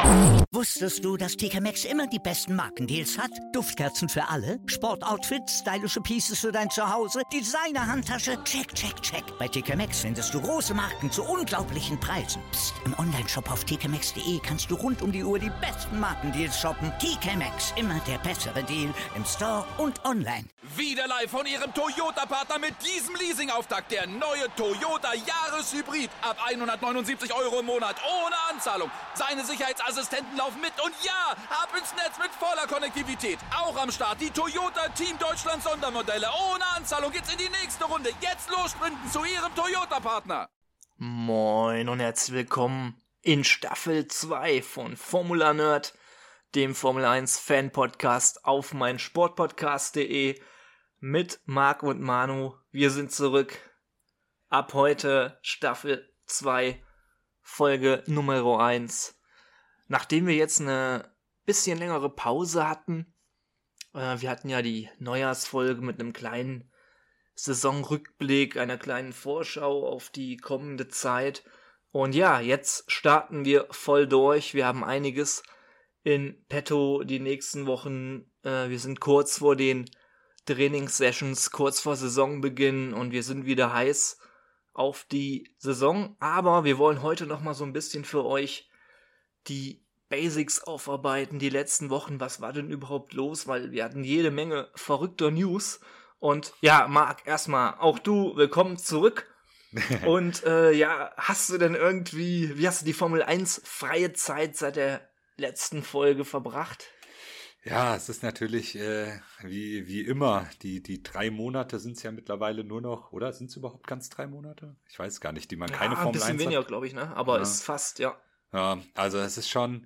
Wusstest du, dass TK Maxx immer die besten Markendeals hat? Duftkerzen für alle, Sportoutfits, stylische Pieces für dein Zuhause, Designer-Handtasche, check, check, check. Bei TK Maxx findest du große Marken zu unglaublichen Preisen. Psst. Im Onlineshop auf tkmaxx.de kannst du rund um die Uhr die besten Markendeals shoppen. TK Maxx, immer der bessere Deal im Store und online. Wieder live von Ihrem Toyota-Partner mit diesem Leasing-Auftakt. Der neue Toyota Jahreshybrid. Ab 179 € im Monat. Ohne Anzahlung. Seine Sicherheitsassistenten laufen mit. Und ja, ab ins Netz mit voller Konnektivität. Auch am Start die Toyota Team Deutschland Sondermodelle. Ohne Anzahlung geht's in die nächste Runde. Jetzt los sprinten zu Ihrem Toyota-Partner. Moin und herzlich willkommen in Staffel 2 von Formula Nerd, dem Formel 1 Fan-Podcast auf meinsportpodcast.de mit Marc und Manu. Wir sind zurück. Ab heute Staffel 2, Folge Nummer 1. Nachdem wir jetzt eine bisschen längere Pause hatten, wir hatten ja die Neujahrsfolge mit einem kleinen Saisonrückblick, einer kleinen Vorschau auf die kommende Zeit. Und ja, jetzt starten wir voll durch. Wir haben einiges in petto die nächsten Wochen. Wir sind kurz vor den Trainingssessions, kurz vor Saisonbeginn und wir sind wieder heiß auf die Saison. Aber wir wollen heute nochmal so ein bisschen für euch die Basics aufarbeiten, die letzten Wochen. Was war denn überhaupt los? Weil wir hatten jede Menge verrückter News. Und ja, Marc, erstmal auch du, willkommen zurück. Und ja, hast du denn irgendwie, wie hast du die Formel 1 freie Zeit seit der letzten Folge verbracht? Ja, es ist natürlich wie immer, die 3 Monate sind es ja mittlerweile nur noch, oder? Sind es überhaupt ganz 3 Monate? Ich weiß gar nicht, die man keine Formel 1 hat. Ein bisschen weniger, glaube ich, ne? Aber ist fast, ja. Ja, also es ist schon,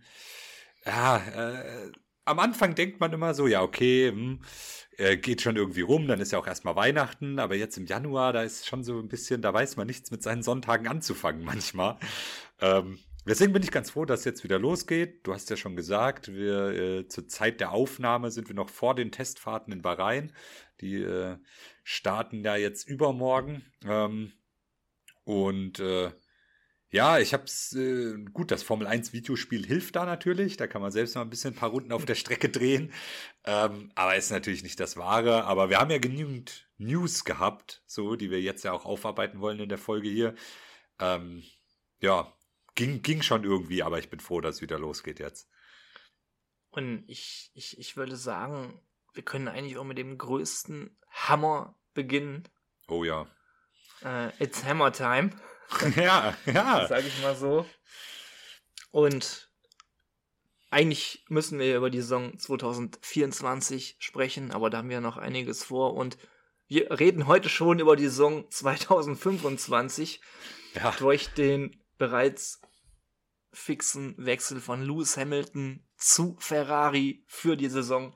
am Anfang denkt man immer so, ja okay, geht schon irgendwie rum, dann ist ja auch erstmal Weihnachten, aber jetzt im Januar, da ist schon so ein bisschen, da weiß man nichts mit seinen Sonntagen anzufangen manchmal. Deswegen bin ich ganz froh, dass es jetzt wieder losgeht. Du hast ja schon gesagt, wir zur Zeit der Aufnahme sind wir noch vor den Testfahrten in Bahrain. Die starten ja jetzt übermorgen. Ja, ich hab's, gut, das Formel 1 Videospiel hilft da natürlich, da kann man selbst mal ein paar Runden auf der Strecke drehen, aber ist natürlich nicht das Wahre, aber wir haben ja genügend News gehabt, so, die wir jetzt ja auch aufarbeiten wollen in der Folge hier, ja, ging schon irgendwie, aber ich bin froh, dass es wieder losgeht jetzt. Und ich würde sagen, wir können eigentlich auch mit dem größten Hammer beginnen. Oh ja. It's Hammer Time. Ja. Sag ich mal so. Und eigentlich müssen wir über die Saison 2024 sprechen, aber da haben wir noch einiges vor. Und wir reden heute schon über die Saison 2025 durch den bereits fixen Wechsel von Lewis Hamilton zu Ferrari für die Saison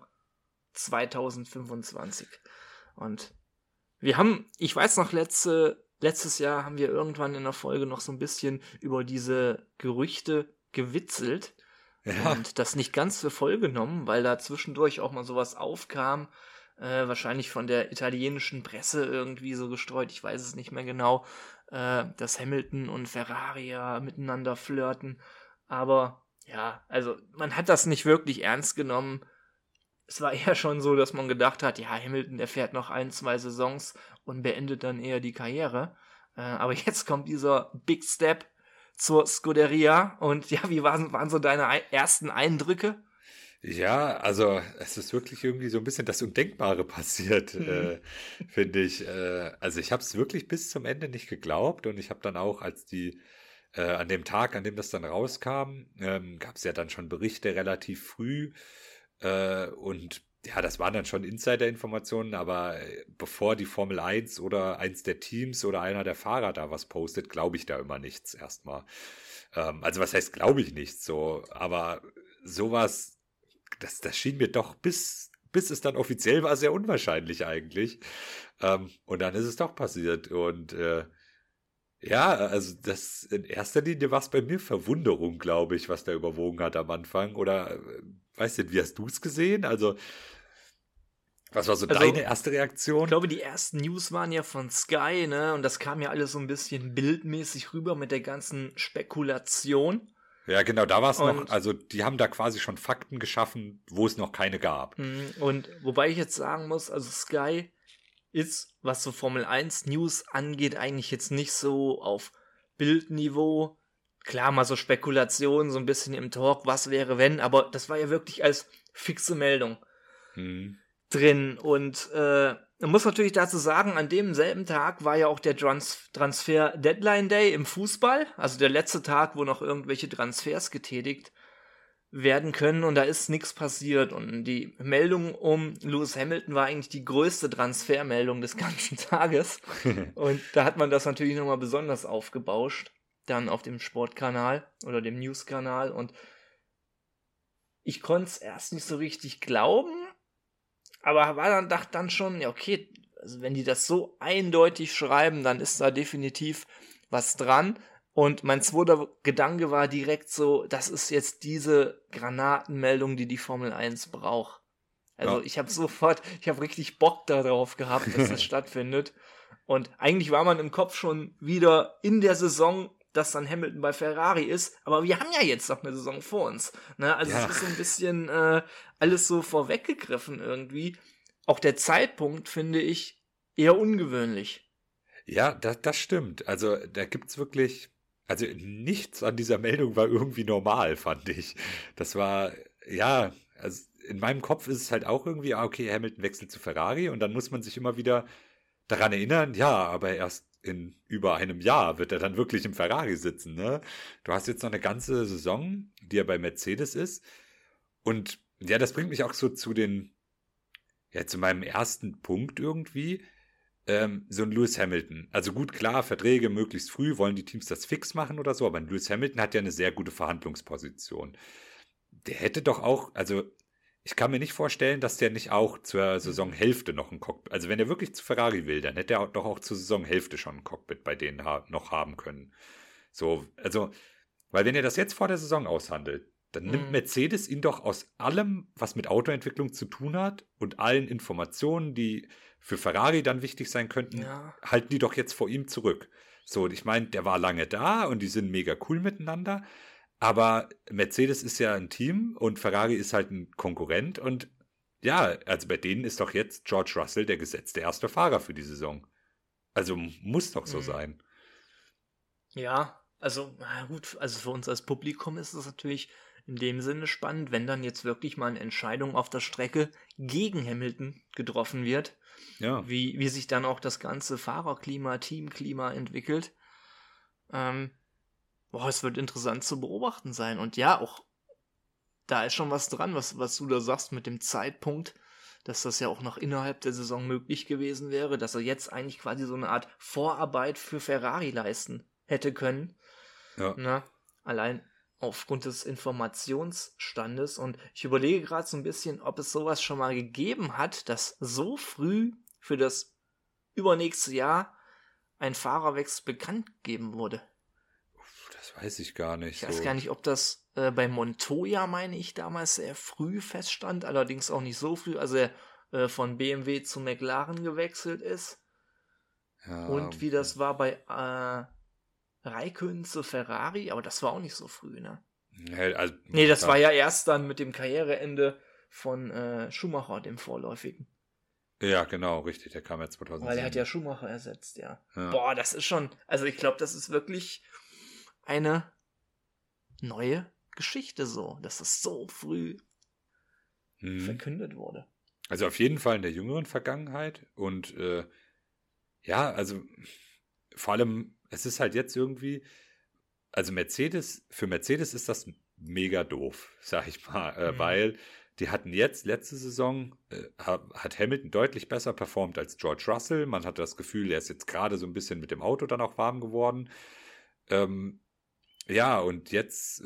2025. Und wir haben, ich weiß noch, letztes Jahr haben wir irgendwann in der Folge noch so ein bisschen über diese Gerüchte gewitzelt und das nicht ganz für voll genommen, weil da zwischendurch auch mal sowas aufkam, wahrscheinlich von der italienischen Presse irgendwie so gestreut, ich weiß es nicht mehr genau, dass Hamilton und Ferrari ja miteinander flirten, aber ja, also man hat das nicht wirklich ernst genommen. Es war eher schon so, dass man gedacht hat, ja, Hamilton, der fährt noch 1-2 Saisons und beendet dann eher die Karriere. Aber jetzt kommt dieser Big Step zur Scuderia. Und ja, wie waren so deine ersten Eindrücke? Ja, also es ist wirklich irgendwie so ein bisschen das Undenkbare passiert, finde ich. Also ich habe es wirklich bis zum Ende nicht geglaubt und ich habe dann auch, als an dem Tag, an dem das dann rauskam, gab es ja dann schon Berichte relativ früh, und ja, das waren dann schon Insider-Informationen, aber bevor die Formel 1 oder eins der Teams oder einer der Fahrer da was postet, glaube ich da immer nichts erstmal. Also was heißt, glaube ich nichts so, aber sowas, das schien mir doch bis es dann offiziell war, sehr unwahrscheinlich eigentlich. Und dann ist es doch passiert und ja, also das in erster Linie war es bei mir Verwunderung, glaube ich, was da überwogen hat am Anfang. Oder weißt du, wie hast du es gesehen? Also, was war so deine erste Reaktion? Ich glaube, die ersten News waren ja von Sky, ne? Und das kam ja alles so ein bisschen bildmäßig rüber mit der ganzen Spekulation. Ja, genau, da war es noch, Und- also die haben da quasi schon Fakten geschaffen, wo es noch keine gab. Und wobei ich jetzt sagen muss, also Sky ist, was so Formel 1 News angeht, eigentlich jetzt nicht so auf Bildniveau. Klar, mal so Spekulationen, so ein bisschen im Talk, was wäre wenn, aber das war ja wirklich als fixe Meldung Hm. drin. Und man muss natürlich dazu sagen, an demselben Tag war ja auch der Transfer Deadline Day im Fußball, also der letzte Tag, wo noch irgendwelche Transfers getätigt werden können, und da ist nichts passiert. Und die Meldung um Lewis Hamilton war eigentlich die größte Transfermeldung des ganzen Tages. Und da hat man das natürlich nochmal besonders aufgebauscht, dann auf dem Sportkanal oder dem Newskanal. Und ich konnte es erst nicht so richtig glauben, aber dachte dann schon, ja okay, also wenn die das so eindeutig schreiben, dann ist da definitiv was dran. Und mein zweiter Gedanke war direkt so, das ist jetzt diese Granatenmeldung, die Formel 1 braucht. Also Ja. ich habe richtig Bock darauf gehabt, dass das stattfindet. Und eigentlich war man im Kopf schon wieder in der Saison, dass dann Hamilton bei Ferrari ist. Aber wir haben ja jetzt noch eine Saison vor uns. Ne? Also Ja. es ist so ein bisschen alles so vorweggegriffen irgendwie. Auch der Zeitpunkt finde ich eher ungewöhnlich. Ja, das stimmt. Also da gibt's wirklich, also nichts an dieser Meldung war irgendwie normal, fand ich. Das war, ja, also in meinem Kopf ist es halt auch irgendwie, okay, Hamilton wechselt zu Ferrari und dann muss man sich immer wieder daran erinnern, ja, aber erst in über einem Jahr wird er dann wirklich im Ferrari sitzen, ne? Du hast jetzt noch eine ganze Saison, die er bei Mercedes ist, und ja, das bringt mich auch so zu meinem ersten Punkt irgendwie, so ein Lewis Hamilton. Also gut, klar, Verträge möglichst früh, wollen die Teams das fix machen oder so, aber ein Lewis Hamilton hat ja eine sehr gute Verhandlungsposition. Der hätte doch auch, also ich kann mir nicht vorstellen, dass der nicht auch zur Saisonhälfte noch ein Cockpit, also wenn er wirklich zu Ferrari will, dann hätte er doch auch zur Saisonhälfte schon ein Cockpit bei denen noch haben können. So, also, weil wenn er das jetzt vor der Saison aushandelt, dann nimmt Mercedes ihn doch aus allem, was mit Autoentwicklung zu tun hat und allen Informationen, die für Ferrari dann wichtig sein könnten, Ja. halten die doch jetzt vor ihm zurück. So, und ich meine, der war lange da und die sind mega cool miteinander, aber Mercedes ist ja ein Team und Ferrari ist halt ein Konkurrent, und ja, also bei denen ist doch jetzt George Russell der gesetzte erste Fahrer für die Saison. Also muss doch so sein. Ja, also, na gut, also für uns als Publikum ist es natürlich in dem Sinne spannend, wenn dann jetzt wirklich mal eine Entscheidung auf der Strecke gegen Hamilton getroffen wird, Ja. wie sich dann auch das ganze Fahrerklima, Teamklima entwickelt. Es wird interessant zu beobachten sein. Und ja, auch da ist schon was dran, was du da sagst mit dem Zeitpunkt, dass das ja auch noch innerhalb der Saison möglich gewesen wäre, dass er jetzt eigentlich quasi so eine Art Vorarbeit für Ferrari leisten hätte können. Ja. Na, allein aufgrund des Informationsstandes. Und ich überlege gerade so ein bisschen, ob es sowas schon mal gegeben hat, dass so früh für das übernächste Jahr ein Fahrerwechsel bekannt gegeben wurde. Das weiß ich gar nicht. Ich weiß gar nicht, ob das bei Montoya, meine ich, damals sehr früh feststand, allerdings auch nicht so früh, also er von BMW zu McLaren gewechselt ist. Ja, Und wie das war bei Räikkönen zu Ferrari, aber das war auch nicht so früh, ne? Also, Nee, das war ja erst dann mit dem Karriereende von Schumacher, dem Vorläufigen. Ja, genau, richtig. Der kam ja 2007. Weil er hat ja Schumacher ersetzt, ja. Ja. Boah, das ist schon, also ich glaube, das ist wirklich eine neue Geschichte so, dass das so früh verkündet wurde. Also auf jeden Fall in der jüngeren Vergangenheit. Und ja, also vor allem, es ist halt jetzt irgendwie, also für Mercedes ist das mega doof, sag ich mal, weil die hatten jetzt, letzte Saison, hat Hamilton deutlich besser performt als George Russell. Man hat das Gefühl, er ist jetzt gerade so ein bisschen mit dem Auto dann auch warm geworden. Ja, und jetzt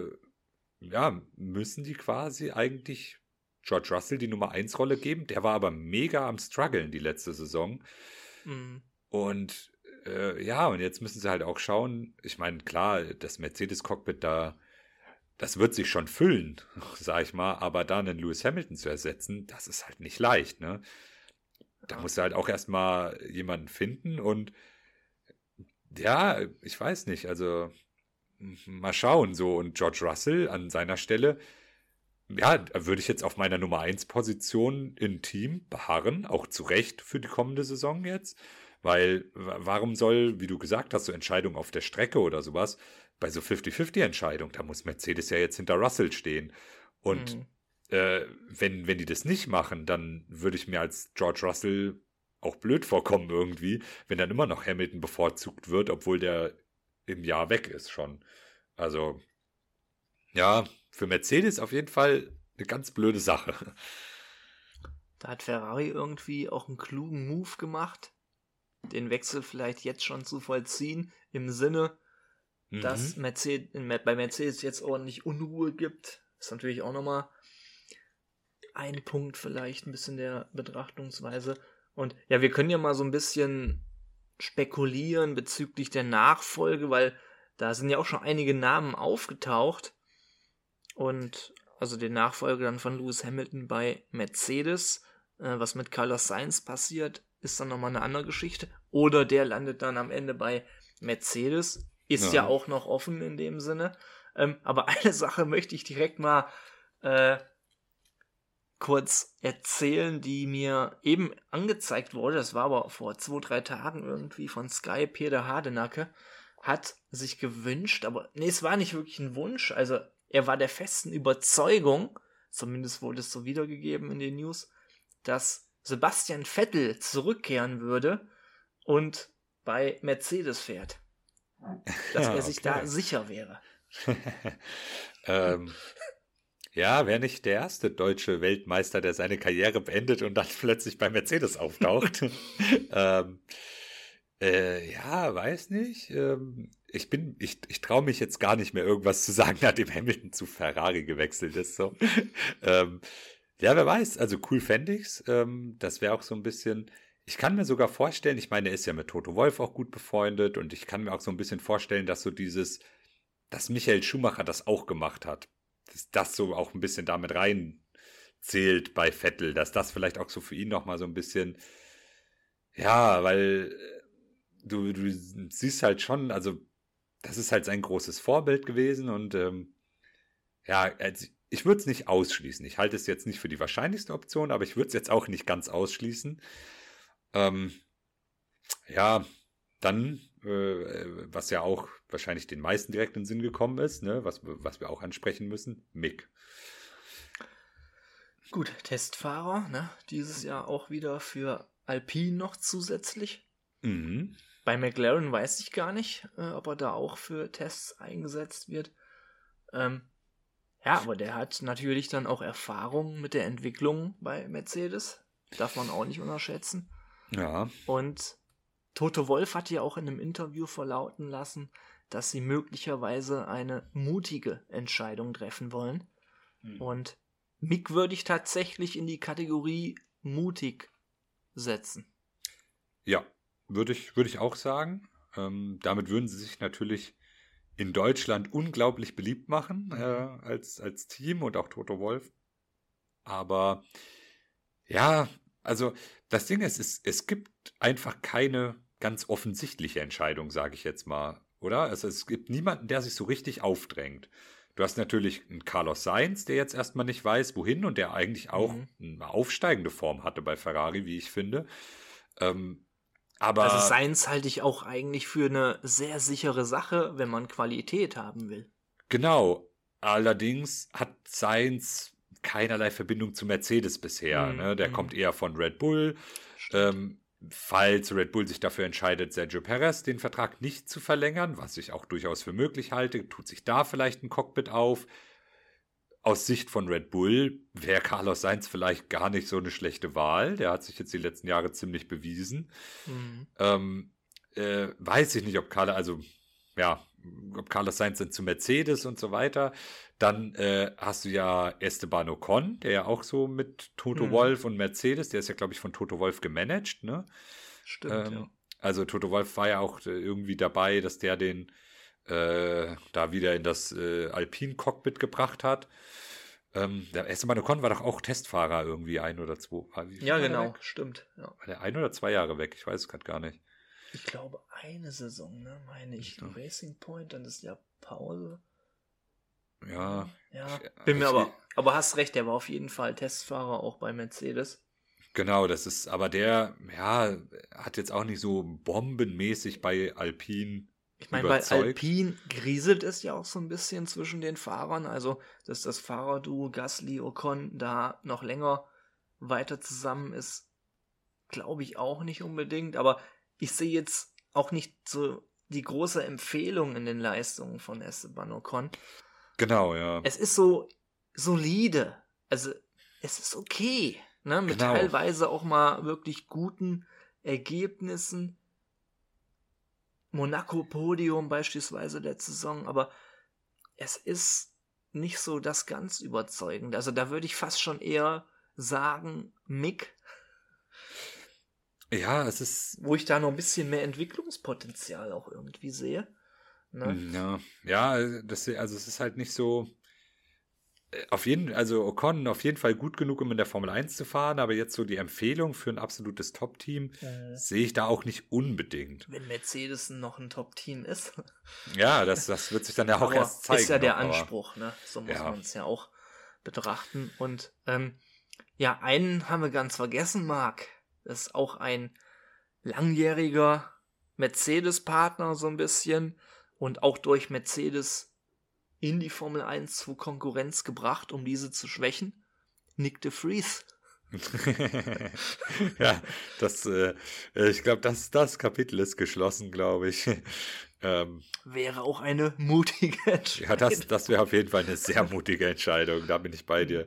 müssen die quasi eigentlich George Russell die Nummer 1 Rolle geben. Der war aber mega am struggeln die letzte Saison. Und und jetzt müssen sie halt auch schauen, ich meine, klar, das Mercedes-Cockpit das wird sich schon füllen, sag ich mal, aber da einen Lewis Hamilton zu ersetzen, das ist halt nicht leicht, ne? Da musst du halt auch erstmal jemanden finden und ja, ich weiß nicht, also mal schauen, so. Und George Russell an seiner Stelle, ja, würde ich jetzt auf meiner Nummer 1 Position im Team beharren, auch zu Recht für die kommende Saison jetzt. Weil, warum soll, wie du gesagt hast, so Entscheidungen auf der Strecke oder sowas, bei so 50-50-Entscheidungen, da muss Mercedes ja jetzt hinter Russell stehen. Und wenn die das nicht machen, dann würde ich mir als George Russell auch blöd vorkommen irgendwie, wenn dann immer noch Hamilton bevorzugt wird, obwohl der im Jahr weg ist schon. Also, ja, für Mercedes auf jeden Fall eine ganz blöde Sache. Da hat Ferrari irgendwie auch einen klugen Move gemacht, den Wechsel vielleicht jetzt schon zu vollziehen, im Sinne, dass bei Mercedes jetzt ordentlich Unruhe gibt. Ist natürlich auch nochmal ein Punkt vielleicht ein bisschen der Betrachtungsweise. Und ja, wir können ja mal so ein bisschen spekulieren bezüglich der Nachfolge, weil da sind ja auch schon einige Namen aufgetaucht. Und also der Nachfolger dann von Lewis Hamilton bei Mercedes, was mit Carlos Sainz passiert, ist dann nochmal eine andere Geschichte. Oder der landet dann am Ende bei Mercedes. Ist ja auch noch offen in dem Sinne. Aber eine Sache möchte ich direkt mal kurz erzählen, die mir eben angezeigt wurde. Das war aber vor 2-3 Tagen irgendwie von Sky. Peter Hardenacke hat sich gewünscht, aber nee, es war nicht wirklich ein Wunsch. Also er war der festen Überzeugung, zumindest wurde es so wiedergegeben in den News, dass Sebastian Vettel zurückkehren würde und bei Mercedes fährt. Dass er sich da sicher wäre. Ja, wäre nicht der erste deutsche Weltmeister, der seine Karriere beendet und dann plötzlich bei Mercedes auftaucht. Ja, weiß nicht. Ich traue mich jetzt gar nicht mehr irgendwas zu sagen, nachdem Hamilton zu Ferrari gewechselt ist. So. Ja, wer weiß. Also cool fände ich's. Das wäre auch so ein bisschen. Ich kann mir sogar vorstellen, ich meine, er ist ja mit Toto Wolff auch gut befreundet und ich kann mir auch so ein bisschen vorstellen, dass so dass Michael Schumacher das auch gemacht hat. Dass das so auch ein bisschen damit reinzählt bei Vettel, dass das vielleicht auch so für ihn nochmal so ein bisschen, ja, weil du siehst halt schon, also das ist halt sein großes Vorbild gewesen und ja, ich würde es nicht ausschließen. Ich halte es jetzt nicht für die wahrscheinlichste Option, aber ich würde es jetzt auch nicht ganz ausschließen. Ja, dann, was ja auch wahrscheinlich den meisten direkt in den Sinn gekommen ist, ne, was wir auch ansprechen müssen, Mick. Gut, Testfahrer, ne, dieses Jahr auch wieder für Alpine noch zusätzlich. Mhm. Bei McLaren weiß ich gar nicht, ob er da auch für Tests eingesetzt wird. Ja, aber der hat natürlich dann auch Erfahrung mit der Entwicklung bei Mercedes. Darf man auch nicht unterschätzen. Ja. Und Toto Wolff hat ja auch in einem Interview verlauten lassen, dass sie möglicherweise eine mutige Entscheidung treffen wollen. Und Mick würde ich tatsächlich in die Kategorie mutig setzen. Ja, würde ich auch sagen. Damit würden sie sich natürlich in Deutschland unglaublich beliebt machen als Team und auch Toto Wolff. Aber ja, also das Ding ist, es gibt einfach keine ganz offensichtliche Entscheidung, sage ich jetzt mal, oder? Also es gibt niemanden, der sich so richtig aufdrängt. Du hast natürlich einen Carlos Sainz, der jetzt erstmal nicht weiß, wohin und der eigentlich auch eine aufsteigende Form hatte bei Ferrari, wie ich finde. Aber also Sainz halte ich auch eigentlich für eine sehr sichere Sache, wenn man Qualität haben will. Genau. Allerdings hat Sainz keinerlei Verbindung zu Mercedes bisher. Ne? Der kommt eher von Red Bull. Falls Red Bull sich dafür entscheidet, Sergio Perez den Vertrag nicht zu verlängern, was ich auch durchaus für möglich halte, tut sich da vielleicht ein Cockpit auf. Aus Sicht von Red Bull wäre Carlos Sainz vielleicht gar nicht so eine schlechte Wahl. Der hat sich jetzt die letzten Jahre ziemlich bewiesen. Weiß ich nicht, ob Carlos Sainz dann zu Mercedes und so weiter. Dann hast du ja Esteban Ocon, der ja auch so mit Toto Wolff und Mercedes, der ist ja, glaube ich, von Toto Wolff gemanagt, ne? Stimmt, ja. Also Toto Wolff war ja auch irgendwie dabei, dass der den da wieder in das Alpine-Cockpit gebracht hat. Der Esteban Ocon war doch auch Testfahrer irgendwie 1 oder 2. Ja, genau, stimmt. Ja. War der 1 oder 2 Jahre weg? Ich weiß es gerade gar nicht. Ich glaube, eine Saison, ne, meine ich. Racing Point, dann das Jahr Pause. Ja. Ja, bin mir aber hast recht, der war auf jeden Fall Testfahrer auch bei Mercedes. Genau, das ist, aber der, ja, hat jetzt auch nicht so bombenmäßig bei Alpine Ich meine, bei überzeugt. Alpine grieselt es ja auch so ein bisschen zwischen den Fahrern, also dass das Fahrerduo Gasly, Ocon da noch länger weiter zusammen ist, glaube ich auch nicht unbedingt, aber ich sehe jetzt auch nicht so die große Empfehlung in den Leistungen von Esteban Ocon. Genau, ja. Es ist so solide, also es ist okay, ne? Mit Genau. teilweise auch mal wirklich guten Ergebnissen. Monaco-Podium beispielsweise der Saison, aber es ist nicht so das ganz überzeugend. Also da würde ich fast schon eher sagen, Mick, Ja, es ist, wo ich da noch ein bisschen mehr Entwicklungspotenzial auch irgendwie sehe. Ne? ja, also es ist halt nicht so, also Ocon auf jeden Fall gut genug, um in der Formel 1 zu fahren, aber jetzt so die Empfehlung für ein absolutes Top-Team sehe ich da auch nicht unbedingt. Wenn Mercedes noch ein Top-Team ist. Ja, das wird sich dann ja auch Aber erst zeigen. ist ja der noch, aber- Anspruch, ne? So muss Ja. man es ja auch betrachten. Und ja, einen haben wir ganz vergessen, Marc. Das ist auch ein langjähriger Mercedes-Partner so ein bisschen und auch durch Mercedes in die Formel 1 zu Konkurrenz gebracht, um diese zu schwächen. Nick de Vries. Ja, ich glaube, das Kapitel ist geschlossen, glaube ich. Wäre auch eine mutige Ja, Entscheidung. das wäre auf jeden Fall eine sehr mutige Entscheidung, da bin ich bei dir.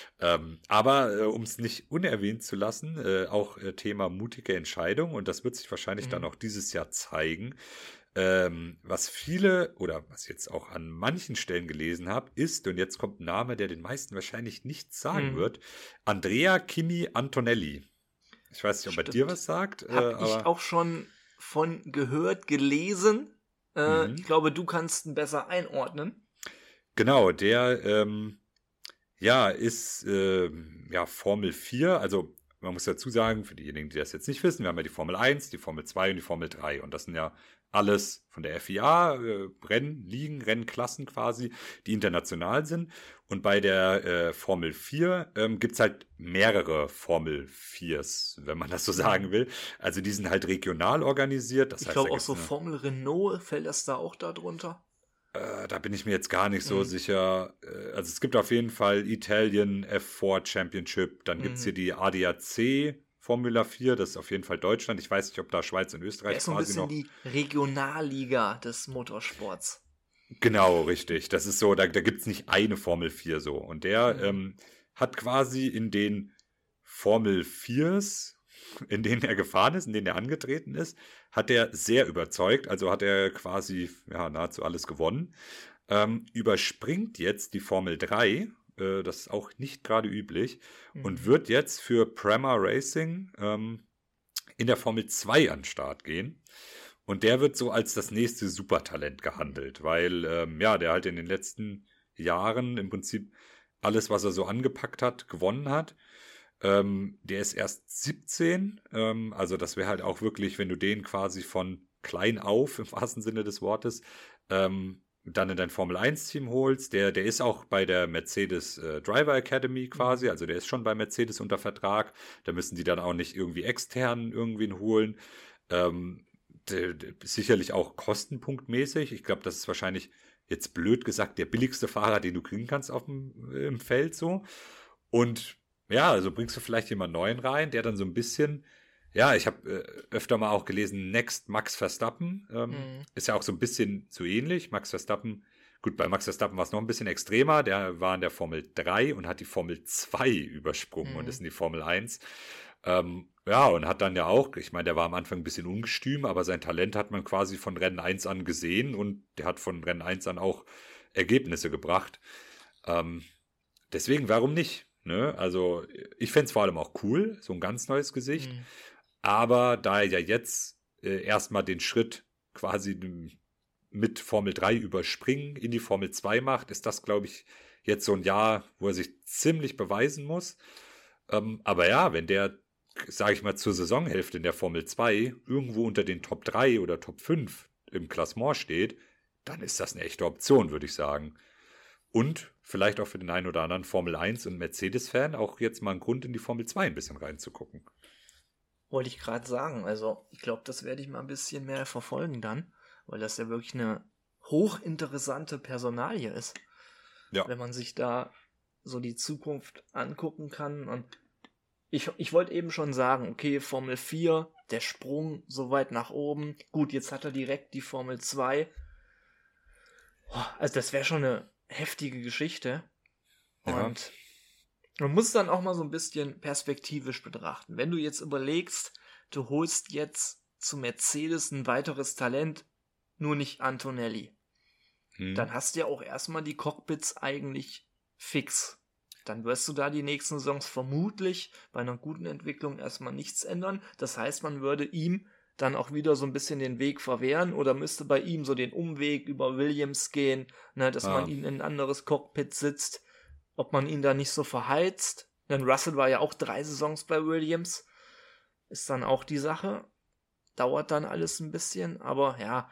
Aber um es nicht unerwähnt zu lassen, auch Thema mutige Entscheidung, und das wird sich wahrscheinlich dann auch dieses Jahr zeigen. Was viele oder was ich jetzt auch an manchen Stellen gelesen habe, ist, und jetzt kommt ein Name, der den meisten wahrscheinlich nichts sagen wird, Andrea Kimi Antonelli. Ich weiß nicht, ob er Stimmt. dir was sagt. Habe ich aber auch schon von gehört, gelesen. Ich glaube, du kannst ihn besser einordnen. Genau, der ist Formel 4, also man muss dazu sagen, für diejenigen, die das jetzt nicht wissen, wir haben ja die Formel 1, die Formel 2 und die Formel 3, und das sind ja alles von der FIA, Rennklassen quasi, die international sind. Und bei der Formel 4 gibt es halt mehrere Formel 4s, wenn man das so sagen will. Also die sind halt regional organisiert. Das Ich heißt, glaube da auch gibt's so Formel Renault, fällt das da auch da drunter? da bin ich mir jetzt gar nicht so sicher. Also es gibt auf jeden Fall Italian F4 Championship, dann gibt es hier die ADAC Formula 4, das ist auf jeden Fall Deutschland. Ich weiß nicht, ob da Schweiz und Österreich Das ist so ein quasi bisschen noch. die Regionalliga des Motorsports. Genau, richtig. Das ist so, da gibt es nicht eine Formel 4 so. Und der hat quasi in den Formel 4s, in denen er gefahren ist, in denen er angetreten ist, hat er sehr überzeugt. Also hat er quasi nahezu alles gewonnen. Überspringt jetzt die Formel 3, das ist auch nicht gerade üblich, und wird jetzt für Prema Racing in der Formel 2 an den Start gehen. Und der wird so als das nächste Supertalent gehandelt, weil der halt in den letzten Jahren im Prinzip alles, was er so angepackt hat, gewonnen hat. Der ist erst 17, also das wäre halt auch wirklich, wenn du den quasi von klein auf, im wahrsten Sinne des Wortes, dann in dein Formel-1-Team holst. Der ist auch bei der Mercedes Driver Academy quasi, also der ist schon bei Mercedes unter Vertrag. Da müssen die dann auch nicht irgendwie extern irgendwen holen. Sicherlich auch kostenpunktmäßig. Ich glaube, das ist wahrscheinlich, jetzt blöd gesagt, der billigste Fahrer, den du kriegen kannst im Feld so. Und ja, also bringst du vielleicht jemand Neuen rein, der dann so ein bisschen, ich habe öfter mal auch gelesen, Next Max Verstappen, ist ja auch so ein bisschen so ähnlich. Max Verstappen, gut, bei Max Verstappen war es noch ein bisschen extremer, der war in der Formel 3 und hat die Formel 2 übersprungen und ist in die Formel 1. Und hat dann ja auch, ich meine, der war am Anfang ein bisschen ungestüm, aber sein Talent hat man quasi von Rennen 1 an gesehen und der hat von Rennen 1 an auch Ergebnisse gebracht. Deswegen, warum nicht? Ne? Also ich fände es vor allem auch cool, so ein ganz neues Gesicht. Aber da er ja jetzt erstmal den Schritt quasi mit Formel 3 überspringen in die Formel 2 macht, ist das, glaube ich, jetzt so ein Jahr, wo er sich ziemlich beweisen muss. Aber ja, wenn der, sage ich mal, zur Saisonhälfte in der Formel 2 irgendwo unter den Top 3 oder Top 5 im Klassement steht, dann ist das eine echte Option, würde ich sagen. Und vielleicht auch für den einen oder anderen Formel 1 und Mercedes-Fan auch jetzt mal ein Grund, in die Formel 2 ein bisschen reinzugucken. Wollte ich gerade sagen. Also, ich glaube, das werde ich mal ein bisschen mehr verfolgen dann, weil das ja wirklich eine hochinteressante Personalie ist. Ja. Wenn man sich da so die Zukunft angucken kann. Und ich wollte eben schon sagen, okay, Formel 4, der Sprung so weit nach oben. Gut, jetzt hat er direkt die Formel 2. Also, das wäre schon eine heftige Geschichte. Ja. Und man muss dann auch mal so ein bisschen perspektivisch betrachten. Wenn du jetzt überlegst, du holst jetzt zu Mercedes ein weiteres Talent, nur nicht Antonelli, dann hast du ja auch erstmal die Cockpits eigentlich fix. Dann wirst du da die nächsten Saisons vermutlich bei einer guten Entwicklung erstmal nichts ändern. Das heißt, man würde ihm dann auch wieder so ein bisschen den Weg verwehren oder müsste bei ihm so den Umweg über Williams gehen, ne, dass man ihn in ein anderes Cockpit sitzt, ob man ihn da nicht so verheizt. Denn Russell war ja auch 3 Saisons bei Williams. Ist dann auch die Sache. Dauert dann alles ein bisschen, aber ja,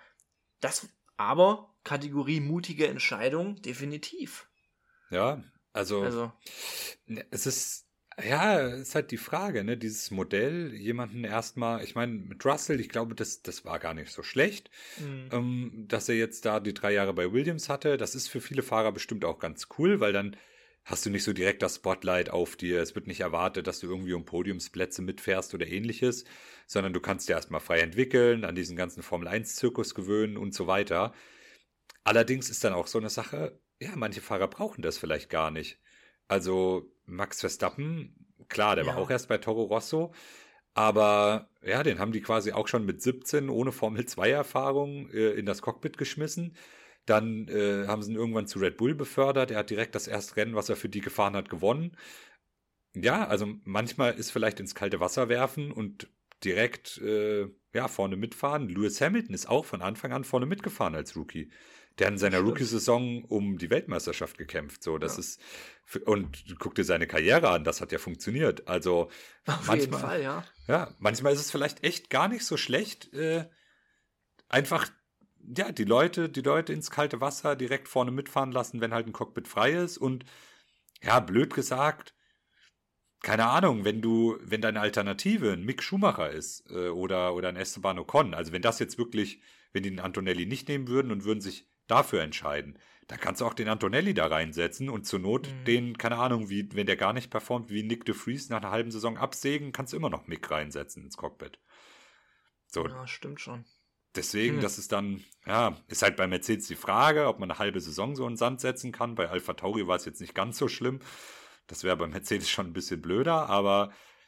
aber Kategorie mutige Entscheidung, definitiv. Ja, also es ist halt die Frage, ne, dieses Modell, jemanden erstmal, ich meine, mit Russell, ich glaube, das war gar nicht so schlecht, dass er jetzt da die 3 Jahre bei Williams hatte. Das ist für viele Fahrer bestimmt auch ganz cool, weil dann hast du nicht so direkt das Spotlight auf dir. Es wird nicht erwartet, dass du irgendwie um Podiumsplätze mitfährst oder ähnliches, sondern du kannst dir erstmal frei entwickeln, an diesen ganzen Formel-1-Zirkus gewöhnen und so weiter. Allerdings ist dann auch so eine Sache, ja, manche Fahrer brauchen das vielleicht gar nicht. Also Max Verstappen, klar, der war auch erst bei Toro Rosso, aber ja, den haben die quasi auch schon mit 17 ohne Formel-2-Erfahrung in das Cockpit geschmissen. Dann haben sie ihn irgendwann zu Red Bull befördert. Er hat direkt das erste Rennen, was er für die gefahren hat, gewonnen. Ja, also manchmal ist vielleicht ins kalte Wasser werfen und direkt vorne mitfahren. Lewis Hamilton ist auch von Anfang an vorne mitgefahren als Rookie. Der hat in seiner Rookie-Saison um die Weltmeisterschaft gekämpft. So, das ist und guck dir seine Karriere an, das hat ja funktioniert. Also auf jeden Fall, ja. Ja, manchmal ist es vielleicht echt gar nicht so schlecht, einfach die Leute ins kalte Wasser direkt vorne mitfahren lassen, wenn halt ein Cockpit frei ist. Und ja, blöd gesagt, keine Ahnung, wenn deine Alternative ein Mick Schumacher ist oder ein Esteban Ocon, also wenn das jetzt wirklich, wenn die den Antonelli nicht nehmen würden und würden sich dafür entscheiden, dann kannst du auch den Antonelli da reinsetzen und zur Not den, keine Ahnung, wie wenn der gar nicht performt, wie Nick de Vries nach einer halben Saison absägen, kannst du immer noch Mick reinsetzen ins Cockpit. So. Ja, stimmt schon. Deswegen, das ist dann, ist halt bei Mercedes die Frage, ob man eine halbe Saison so in den Sand setzen kann. Bei AlphaTauri war es jetzt nicht ganz so schlimm. Das wäre bei Mercedes schon ein bisschen blöder, aber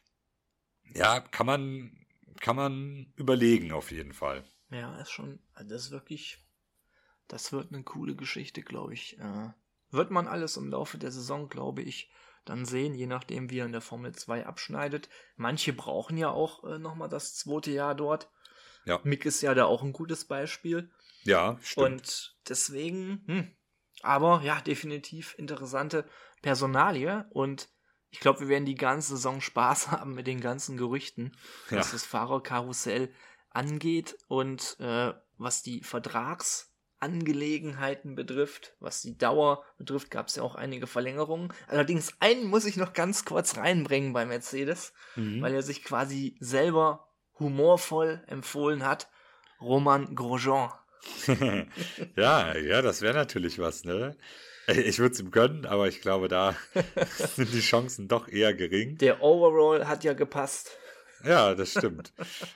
ja, kann man überlegen auf jeden Fall. Ja, das wird eine coole Geschichte, glaube ich. Wird man alles im Laufe der Saison, glaube ich, dann sehen, je nachdem, wie er in der Formel 2 abschneidet. Manche brauchen ja auch nochmal das 2. Jahr dort. Ja. Mick ist ja da auch ein gutes Beispiel. Ja, stimmt. Und deswegen, aber ja, definitiv interessante Personalie. Und ich glaube, wir werden die ganze Saison Spaß haben mit den ganzen Gerüchten, was das Fahrerkarussell angeht und was die Vertragsangelegenheiten betrifft, was die Dauer betrifft, gab es ja auch einige Verlängerungen. Allerdings einen muss ich noch ganz kurz reinbringen bei Mercedes, weil er sich quasi selber humorvoll empfohlen hat, Romain Grosjean. ja, das wäre natürlich was, ne? Ich würde es ihm gönnen, aber ich glaube, da sind die Chancen doch eher gering. Der Overall hat ja gepasst. Ja, das stimmt.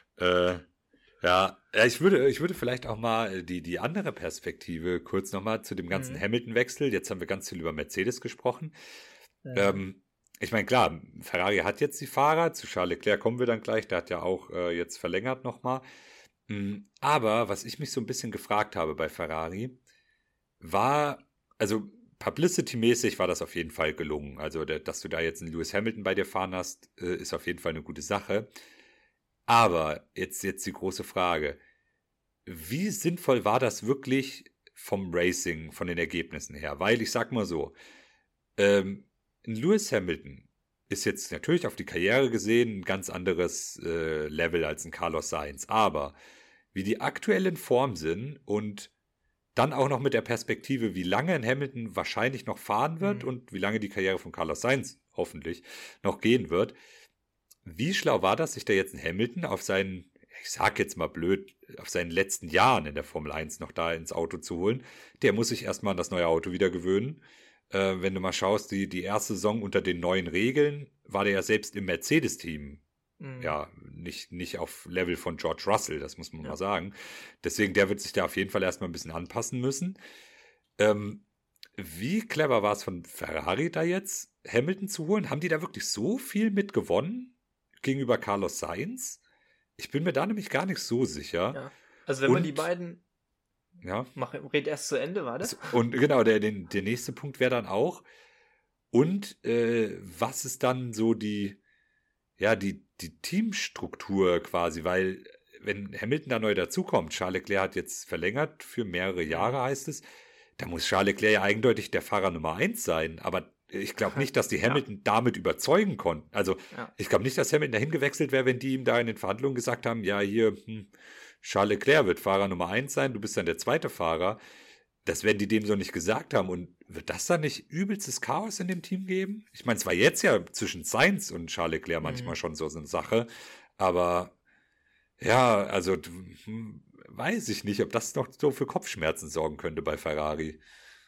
Ich würde vielleicht auch mal die andere Perspektive kurz nochmal zu dem ganzen Hamilton-Wechsel. Jetzt haben wir ganz viel über Mercedes gesprochen. Ich meine, klar, Ferrari hat jetzt die Fahrer, zu Charles Leclerc kommen wir dann gleich, der hat ja auch jetzt verlängert nochmal. Aber was ich mich so ein bisschen gefragt habe bei Ferrari, war, also Publicity-mäßig war das auf jeden Fall gelungen. Also, dass du da jetzt einen Lewis Hamilton bei dir fahren hast, ist auf jeden Fall eine gute Sache. Aber jetzt die große Frage, wie sinnvoll war das wirklich vom Racing, von den Ergebnissen her? Weil ich sag mal so, Lewis Hamilton ist jetzt natürlich auf die Karriere gesehen ein ganz anderes Level als ein Carlos Sainz, aber wie die aktuell in Form sind und dann auch noch mit der Perspektive, wie lange ein Hamilton wahrscheinlich noch fahren wird und wie lange die Karriere von Carlos Sainz hoffentlich noch gehen wird. Wie schlau war das, sich da jetzt ein Hamilton auf seinen, ich sag jetzt mal blöd, auf seinen letzten Jahren in der Formel 1 noch da ins Auto zu holen? Der muss sich erstmal an das neue Auto wieder gewöhnen. Wenn du mal schaust, die erste Saison unter den neuen Regeln war der ja selbst im Mercedes-Team ja nicht auf Level von George Russell, das muss man mal sagen. Deswegen, der wird sich da auf jeden Fall erstmal ein bisschen anpassen müssen. Wie clever war es von Ferrari da jetzt, Hamilton zu holen? Haben die da wirklich so viel mit gewonnen gegenüber Carlos Sainz? Ich bin mir da nämlich gar nicht so sicher. Ja. Also wenn man die beiden red erst zu Ende, war das? Und genau, der nächste Punkt wäre dann auch, und was ist dann so die Teamstruktur quasi, weil wenn Hamilton da neu dazukommt, Charles Leclerc hat jetzt verlängert für mehrere Jahre, heißt es, da muss Charles Leclerc ja eindeutig der Fahrer Nummer 1 sein, aber ich glaube nicht, dass die Hamilton damit überzeugen konnten. Also ich glaube nicht, dass Hamilton dahin gewechselt wäre, wenn die ihm da in den Verhandlungen gesagt haben, ja hier, Charles Leclerc wird Fahrer Nummer 1 sein, du bist dann der zweite Fahrer. Das werden die dem so nicht gesagt haben. Und wird das dann nicht übelstes Chaos in dem Team geben? Ich meine, es war jetzt ja zwischen Sainz und Charles Leclerc manchmal schon so eine Sache. Aber ja, also weiß ich nicht, ob das noch so für Kopfschmerzen sorgen könnte bei Ferrari.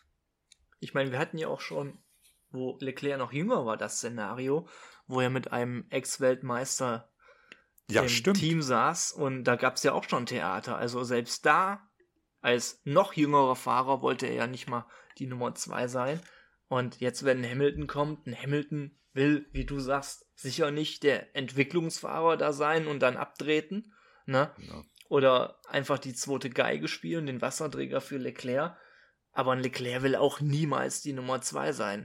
Ich meine, wir hatten ja auch schon, wo Leclerc noch jünger war, das Szenario, wo er mit einem Ex-Weltmeister im Team saß. Und da gab es ja auch schon Theater. Also selbst da, als noch jüngerer Fahrer, wollte er ja nicht mal die Nummer 2 sein. Und jetzt, wenn ein Hamilton kommt, ein Hamilton will, wie du sagst, sicher nicht der Entwicklungsfahrer da sein und dann abtreten, ne? Ja. Oder einfach die zweite Geige spielen, den Wasserträger für Leclerc. Aber ein Leclerc will auch niemals die Nummer 2 sein.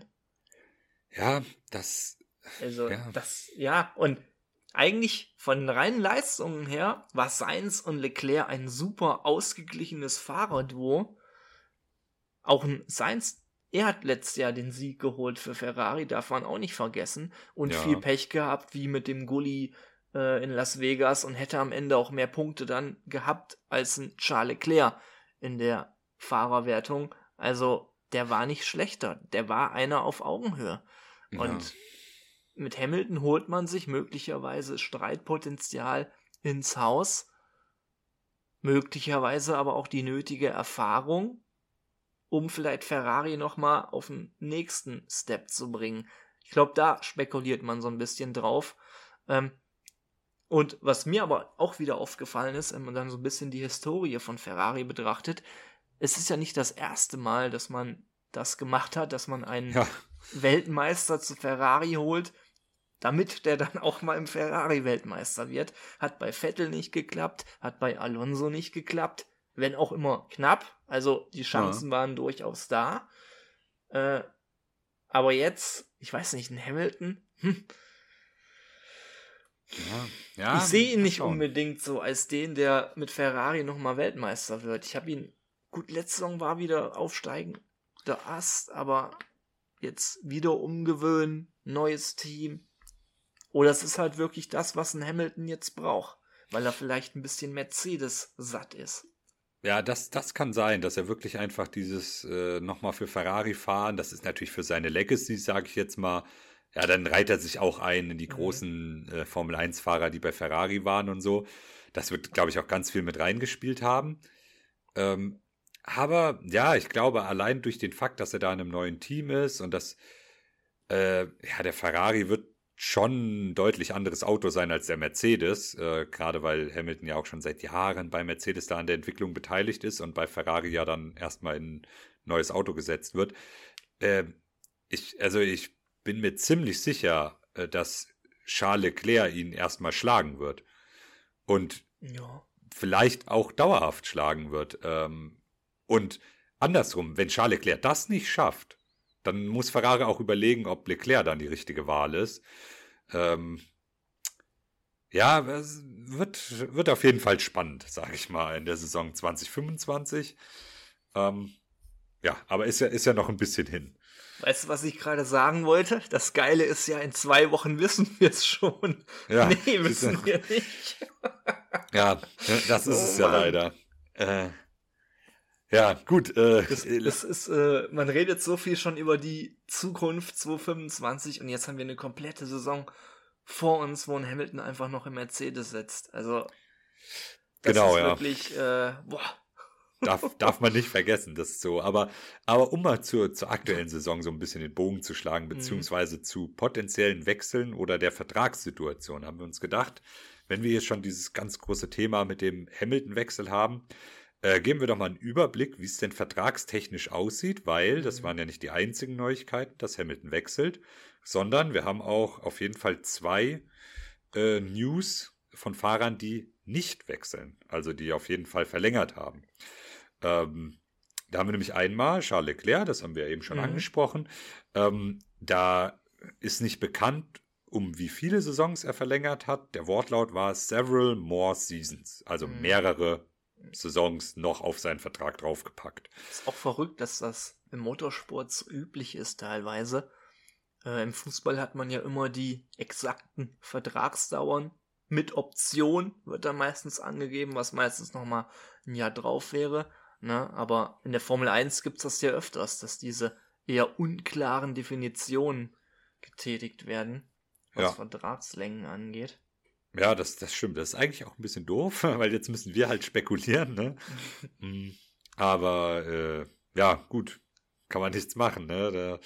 Ja, das... Also, und eigentlich von reinen Leistungen her war Sainz und Leclerc ein super ausgeglichenes Fahrerduo. Auch ein Sainz, er hat letztes Jahr den Sieg geholt für Ferrari, darf man auch nicht vergessen. Und viel Pech gehabt, wie mit dem Gully in Las Vegas, und hätte am Ende auch mehr Punkte dann gehabt als ein Charles Leclerc in der Fahrerwertung. Also der war nicht schlechter, der war einer auf Augenhöhe. Ja. Und mit Hamilton holt man sich möglicherweise Streitpotenzial ins Haus, möglicherweise aber auch die nötige Erfahrung, um vielleicht Ferrari nochmal auf den nächsten Step zu bringen. Ich glaube, da spekuliert man so ein bisschen drauf. Und was mir aber auch wieder aufgefallen ist, wenn man dann so ein bisschen die Historie von Ferrari betrachtet, es ist ja nicht das erste Mal, dass man das gemacht hat, dass man einen Weltmeister zu Ferrari holt, damit der dann auch mal im Ferrari Weltmeister wird. Hat bei Vettel nicht geklappt, hat bei Alonso nicht geklappt, wenn auch immer knapp. Also die Chancen waren durchaus da. Aber jetzt, ich weiß nicht, ein Hamilton, ich sehe ihn nicht unbedingt so als den, der mit Ferrari nochmal Weltmeister wird. Ich habe ihn, gut, letzte Saison war wieder aufsteigender Ast, aber jetzt wieder umgewöhnen, neues Team. Oder es ist halt wirklich das, was ein Hamilton jetzt braucht, weil er vielleicht ein bisschen Mercedes satt ist. Ja, das kann sein, dass er wirklich einfach dieses nochmal für Ferrari fahren, das ist natürlich für seine Legacy, sage ich jetzt mal. Ja, dann reiht er sich auch ein in die großen Formel-1-Fahrer, die bei Ferrari waren und so. Das wird, glaube ich, auch ganz viel mit reingespielt haben. Aber ja, ich glaube, allein durch den Fakt, dass er da in einem neuen Team ist und dass der Ferrari wird schon ein deutlich anderes Auto sein als der Mercedes, gerade weil Hamilton ja auch schon seit Jahren bei Mercedes da an der Entwicklung beteiligt ist und bei Ferrari ja dann erstmal in ein neues Auto gesetzt wird. Ich bin mir ziemlich sicher, dass Charles Leclerc ihn erstmal schlagen wird und vielleicht auch dauerhaft schlagen wird. Und andersrum, wenn Charles Leclerc das nicht schafft, dann muss Ferrari auch überlegen, ob Leclerc dann die richtige Wahl ist. Es wird auf jeden Fall spannend, sage ich mal, in der Saison 2025. Aber ist ja noch ein bisschen hin. Weißt du, was ich gerade sagen wollte? Das Geile ist ja, in 2 Wochen wissen wir es schon. Ja, nee, wissen wir nicht. Ja, das ist es ja leider. Ja, gut. Das ist, man redet so viel schon über die Zukunft 2025 und jetzt haben wir eine komplette Saison vor uns, wo ein Hamilton einfach noch im Mercedes sitzt. Also, das Genau, ist ja. wirklich, Darf man nicht vergessen, das ist so. Aber um mal zur aktuellen Saison so ein bisschen den Bogen zu schlagen, beziehungsweise zu potenziellen Wechseln oder der Vertragssituation, haben wir uns gedacht, wenn wir jetzt schon dieses ganz große Thema mit dem Hamilton-Wechsel haben, geben wir doch mal einen Überblick, wie es denn vertragstechnisch aussieht, weil das waren ja nicht die einzigen Neuigkeiten, dass Hamilton wechselt, sondern wir haben auch auf jeden Fall 2 News von Fahrern, die nicht wechseln, also die auf jeden Fall verlängert haben. Da haben wir nämlich einmal Charles Leclerc, das haben wir eben schon angesprochen. Da ist nicht bekannt, um wie viele Saisons er verlängert hat. Der Wortlaut war several more seasons, also mehrere Saisons noch auf seinen Vertrag draufgepackt. ist auch verrückt, dass das im Motorsport so üblich ist teilweise. Im Fußball hat man ja immer die exakten Vertragsdauern. Mit Option wird da meistens angegeben, was meistens nochmal ein Jahr drauf wäre. Ne? Aber in der Formel 1 gibt es das ja öfters, dass diese eher unklaren Definitionen getätigt werden, was Vertragslängen angeht. Ja, das stimmt. Das ist eigentlich auch ein bisschen doof, weil jetzt müssen wir halt spekulieren. Ne? Aber ja, gut, kann man nichts machen. Ne?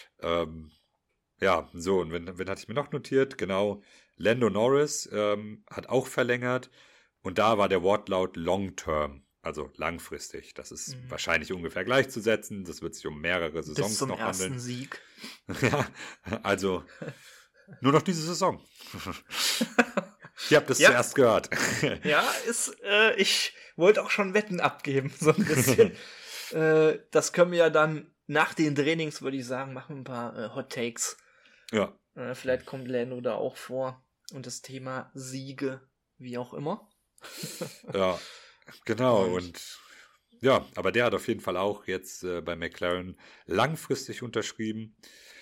Ja, so, und wen hatte ich mir noch notiert? Genau, Lando Norris hat auch verlängert und da war der Wortlaut long term, also langfristig. Das ist wahrscheinlich ungefähr gleichzusetzen. Das wird sich um mehrere Saisons Bis zum noch handeln. ersten Sieg. Ja, also nur noch diese Saison. Ihr habt es zuerst gehört. Ja, ich wollte auch schon Wetten abgeben, so ein bisschen. Das können wir ja dann nach den Trainings, würde ich sagen, machen ein paar Hot Takes. Ja. Vielleicht kommt Lando da auch vor. Und das Thema Siege, wie auch immer. Ja, genau. Und ja, aber der hat auf jeden Fall auch jetzt bei McLaren langfristig unterschrieben.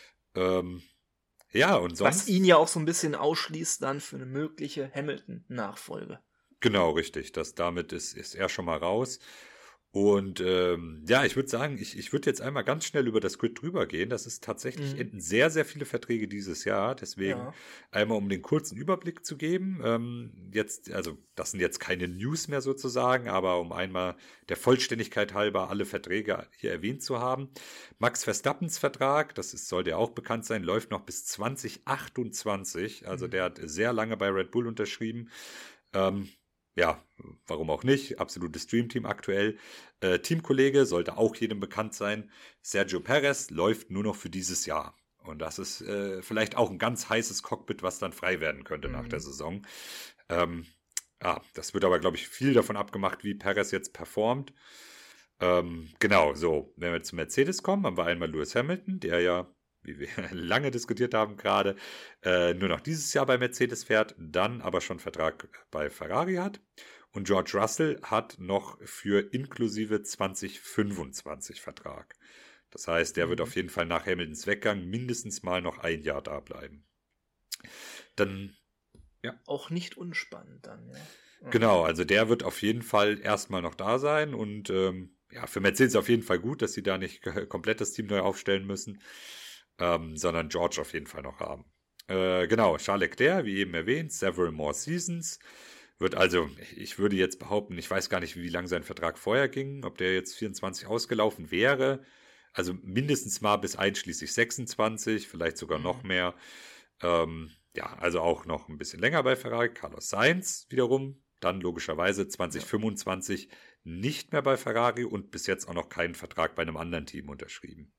Ja, und sonst. Was ihn ja auch so ein bisschen ausschließt dann für eine mögliche Hamilton-Nachfolge. Genau, richtig. Damit ist er schon mal raus. Und ja, ich würde sagen, ich würde jetzt einmal ganz schnell über das Grid drüber gehen. Das ist tatsächlich enden sehr, sehr viele Verträge dieses Jahr. Deswegen einmal, um den kurzen Überblick zu geben. Also das sind jetzt keine News mehr sozusagen, aber um einmal der Vollständigkeit halber alle Verträge hier erwähnt zu haben. Max Verstappens Vertrag, soll der auch bekannt sein, läuft noch bis 2028. Also der hat sehr lange bei Red Bull unterschrieben. Ja, warum auch nicht? Absolutes Dreamteam aktuell. Teamkollege sollte auch jedem bekannt sein. Sergio Perez läuft nur noch für dieses Jahr. Und das ist vielleicht auch ein ganz heißes Cockpit, was dann frei werden könnte nach der Saison. Das wird aber, glaube ich, viel davon abgemacht, wie Perez jetzt performt. Genau, so. Wenn wir zu Mercedes kommen, haben wir einmal Lewis Hamilton, der ja, wie wir lange diskutiert haben gerade, nur noch dieses Jahr bei Mercedes fährt, dann aber schon Vertrag bei Ferrari hat. Und George Russell hat noch für inklusive 2025 Vertrag. Das heißt, der wird auf jeden Fall nach Hamiltons Weggang mindestens mal noch ein Jahr da bleiben. Dann, ja. Auch nicht unspannend dann, ja. Genau, also der wird auf jeden Fall erstmal noch da sein und ja, für Mercedes auf jeden Fall gut, dass sie da nicht komplett das Team neu aufstellen müssen. Sondern George auf jeden Fall noch haben. Genau, Charles Leclerc, wie eben erwähnt, several more seasons. Wird also, ich würde jetzt behaupten, ich weiß gar nicht, wie lang sein Vertrag vorher ging, ob der jetzt 24 ausgelaufen wäre. Also mindestens mal bis einschließlich 26, vielleicht sogar noch mehr. Ja, also auch noch ein bisschen länger bei Ferrari. Carlos Sainz wiederum, dann logischerweise 2025 nicht mehr bei Ferrari und bis jetzt auch noch keinen Vertrag bei einem anderen Team unterschrieben.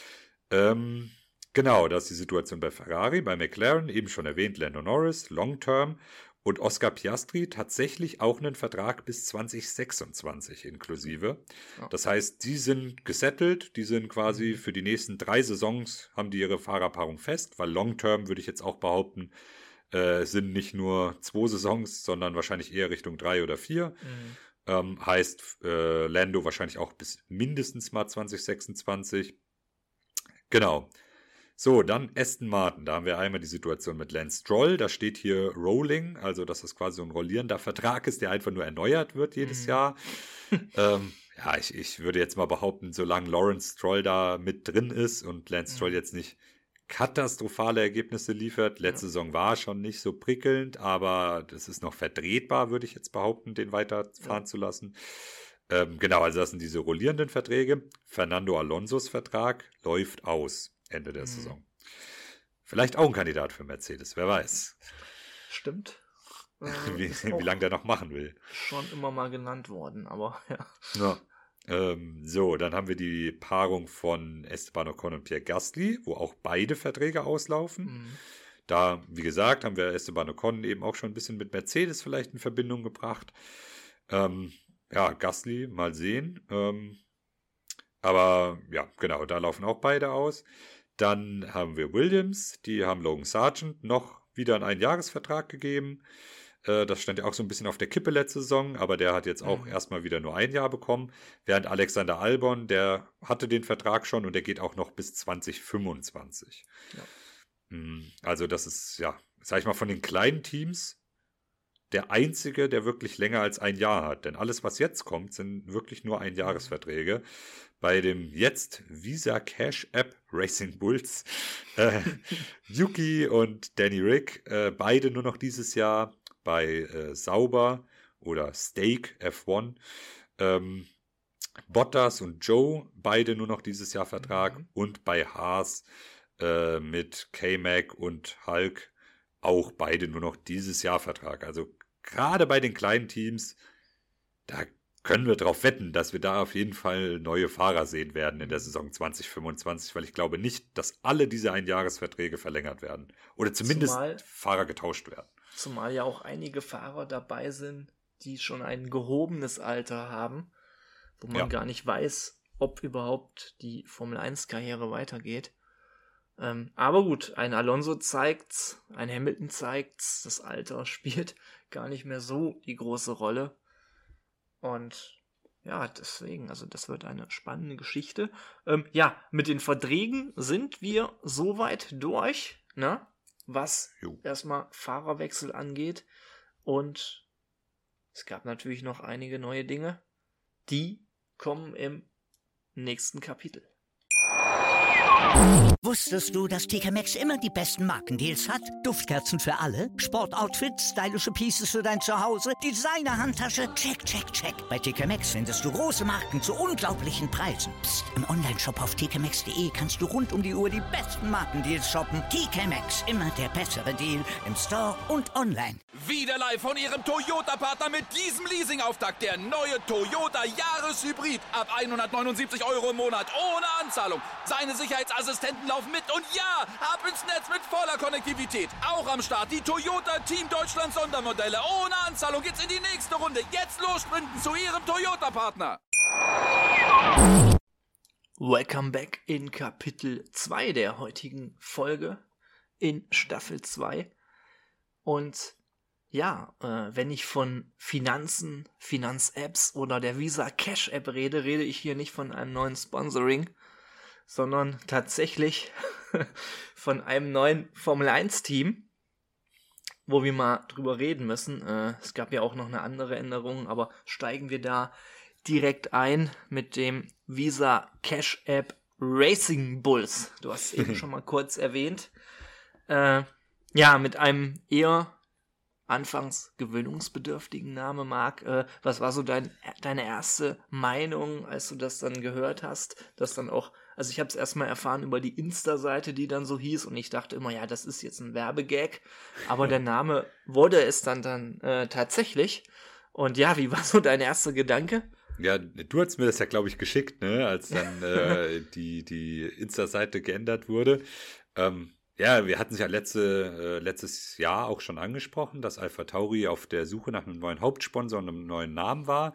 Genau, das ist die Situation bei Ferrari, bei McLaren, eben schon erwähnt, Lando Norris, Long Term und Oscar Piastri tatsächlich auch einen Vertrag bis 2026 inklusive. Ja. Das heißt, die sind gesettelt, die sind quasi für die nächsten 3 Saisons, haben die ihre Fahrerpaarung fest, weil Long Term, würde ich jetzt auch behaupten, sind nicht nur 2 Saisons, sondern wahrscheinlich eher Richtung 3 oder 4. Heißt, Lando wahrscheinlich auch bis mindestens mal 2026. Genau. So, dann Aston Martin. Da haben wir einmal die Situation mit Lance Stroll. Da steht hier Rolling, also dass das quasi so ein rollierender Vertrag ist, der einfach nur erneuert wird jedes Jahr. Ja, Ja, ich würde jetzt mal behaupten, solange Lawrence Stroll da mit drin ist und Lance Stroll jetzt nicht katastrophale Ergebnisse liefert. Letzte Saison war schon nicht so prickelnd, aber das ist noch vertretbar, würde ich jetzt behaupten, den weiterfahren zu lassen. Genau, also das sind diese rollierenden Verträge. Fernando Alonsos Vertrag läuft aus Ende der Saison. Vielleicht auch ein Kandidat für Mercedes, wer weiß. Stimmt. Wie lange der noch machen will. Schon immer mal genannt worden, aber ja. Ja. So, dann haben wir die Paarung von Esteban Ocon und Pierre Gasly, wo auch beide Verträge auslaufen. Da, wie gesagt, haben wir Esteban Ocon eben auch schon ein bisschen mit Mercedes vielleicht in Verbindung gebracht. Ja, Gasly, mal sehen. Aber ja, genau, da laufen auch beide aus. Dann haben wir Williams, die haben Logan Sargent noch wieder einen Einjahresvertrag gegeben. Das stand ja auch so ein bisschen auf der Kippe letzte Saison, aber der hat jetzt auch erstmal wieder nur ein Jahr bekommen. Während Alexander Albon, der hatte den Vertrag schon und der geht auch noch bis 2025. Ja. Also das ist, ja, sag ich mal, von den kleinen Teams der einzige, der wirklich länger als ein Jahr hat. Denn alles, was jetzt kommt, sind wirklich nur Einjahresverträge. Bei dem jetzt Visa Cash App Racing Bulls, Yuki und Danny Rick, beide nur noch dieses Jahr. Bei Sauber oder Stake F1, Bottas und Joe, beide nur noch dieses Jahr Vertrag. Und bei Haas mit K-Mac und Hulk auch beide nur noch dieses Jahr Vertrag. Also gerade bei den kleinen Teams, da können wir darauf wetten, dass wir da auf jeden Fall neue Fahrer sehen werden in der Saison 2025, weil ich glaube nicht, dass alle diese Einjahresverträge verlängert werden. Oder zumindest Fahrer getauscht werden. Zumal ja auch einige Fahrer dabei sind, die schon ein gehobenes Alter haben, wo man gar nicht weiß, ob überhaupt die Formel-1-Karriere weitergeht. Aber gut, ein Alonso zeigt's, ein Hamilton zeigt's, das Alter spielt gar nicht mehr so die große Rolle. Und ja, deswegen, also das wird eine spannende Geschichte. Ja, mit den Verträgen sind wir soweit durch, ne? Was erstmal Fahrerwechsel angeht. Und es gab natürlich noch einige neue Dinge, die kommen im nächsten Kapitel. Wusstest du, dass TK Maxx immer die besten Markendeals hat? Duftkerzen für alle, Sportoutfits, stylische Pieces für dein Zuhause, Designer-Handtasche, check, check, check. Bei TK Maxx findest du große Marken zu unglaublichen Preisen. Psst. Im Onlineshop auf tkmaxx.de kannst du rund um die Uhr die besten Markendeals shoppen. TK Maxx, immer der bessere Deal im Store und online. Wieder live von Ihrem Toyota-Partner mit diesem Leasing-Auftakt. Der neue Toyota Jahreshybrid. Ab 179 € im Monat ohne Anzahlung. Seine Sicherheitsassistenten laufen mit und ja, ab ins Netz mit voller Konnektivität. Auch am Start die Toyota Team Deutschland Sondermodelle. Ohne Anzahlung geht's in die nächste Runde. Jetzt los sprinten zu Ihrem Toyota-Partner. Welcome back in Kapitel 2 der heutigen Folge in Staffel 2. Und ja, wenn ich von Finanzen, Finanz-Apps oder der Visa Cash App rede, rede ich hier nicht von einem neuen Sponsoring, sondern tatsächlich von einem neuen Formel-1-Team, wo wir mal drüber reden müssen. Es gab ja auch noch eine andere Änderung, aber steigen wir da direkt ein mit dem Visa Cash App Racing Bulls. Du hast es eben schon mal kurz erwähnt. Ja, mit einem eher anfangs gewöhnungsbedürftigen Name, Marc. Was war so deine erste Meinung, als du das dann gehört hast? Das dann auch, also ich habe es erstmal erfahren über die Insta-Seite, die dann so hieß, und ich dachte immer, ja, das ist jetzt ein Werbegag, aber der Name wurde es dann tatsächlich. Und ja, wie war so dein erster Gedanke? Ja, du hast mir das ja, glaube ich, geschickt, ne, als dann die Insta-Seite geändert wurde. Ja, wir hatten es ja letztes Jahr auch schon angesprochen, dass AlphaTauri auf der Suche nach einem neuen Hauptsponsor und einem neuen Namen war.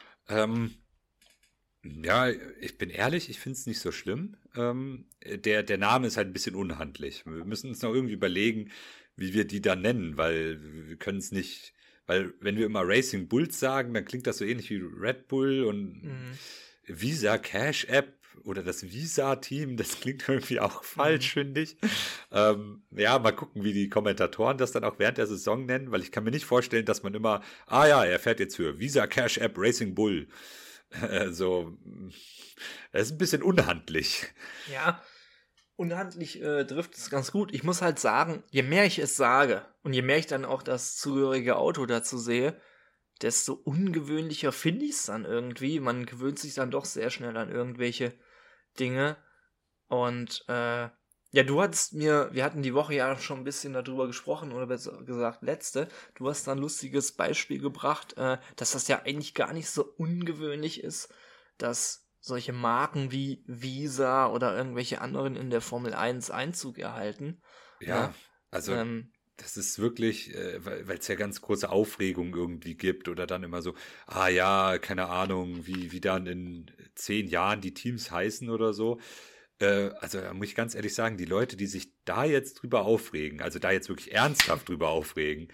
Ja, ich bin ehrlich, ich finde es nicht so schlimm. Der Name ist halt ein bisschen unhandlich. Wir müssen uns noch irgendwie überlegen, wie wir die dann nennen, weil wir können es nicht, weil wenn wir immer Racing Bulls sagen, dann klingt das so ähnlich wie Red Bull und Visa Cash App oder das Visa-Team, das klingt irgendwie auch falsch, finde ich. Ja, mal gucken, wie die Kommentatoren das dann auch während der Saison nennen, weil ich kann mir nicht vorstellen, dass man immer, ja, er fährt jetzt für Visa Cash App Racing Bull. So, es ist ein bisschen unhandlich. Ja, unhandlich trifft es ganz gut. Ich muss halt sagen, je mehr ich es sage und je mehr ich dann auch das zugehörige Auto dazu sehe, desto ungewöhnlicher finde ich es dann irgendwie. Man gewöhnt sich dann doch sehr schnell an irgendwelche Dinge. Und ja, wir hatten die Woche ja schon ein bisschen darüber gesprochen, oder besser gesagt letzte. Du hast da ein lustiges Beispiel gebracht, dass das ja eigentlich gar nicht so ungewöhnlich ist, dass solche Marken wie Visa oder irgendwelche anderen in der Formel 1 Einzug erhalten. Ja, also das ist wirklich, weil es ja ganz große Aufregung irgendwie gibt oder dann immer so, ja, keine Ahnung, wie dann in 10 Jahren die Teams heißen oder so. Also da muss ich ganz ehrlich sagen, die Leute, die sich da jetzt drüber aufregen, also da jetzt wirklich ernsthaft drüber aufregen,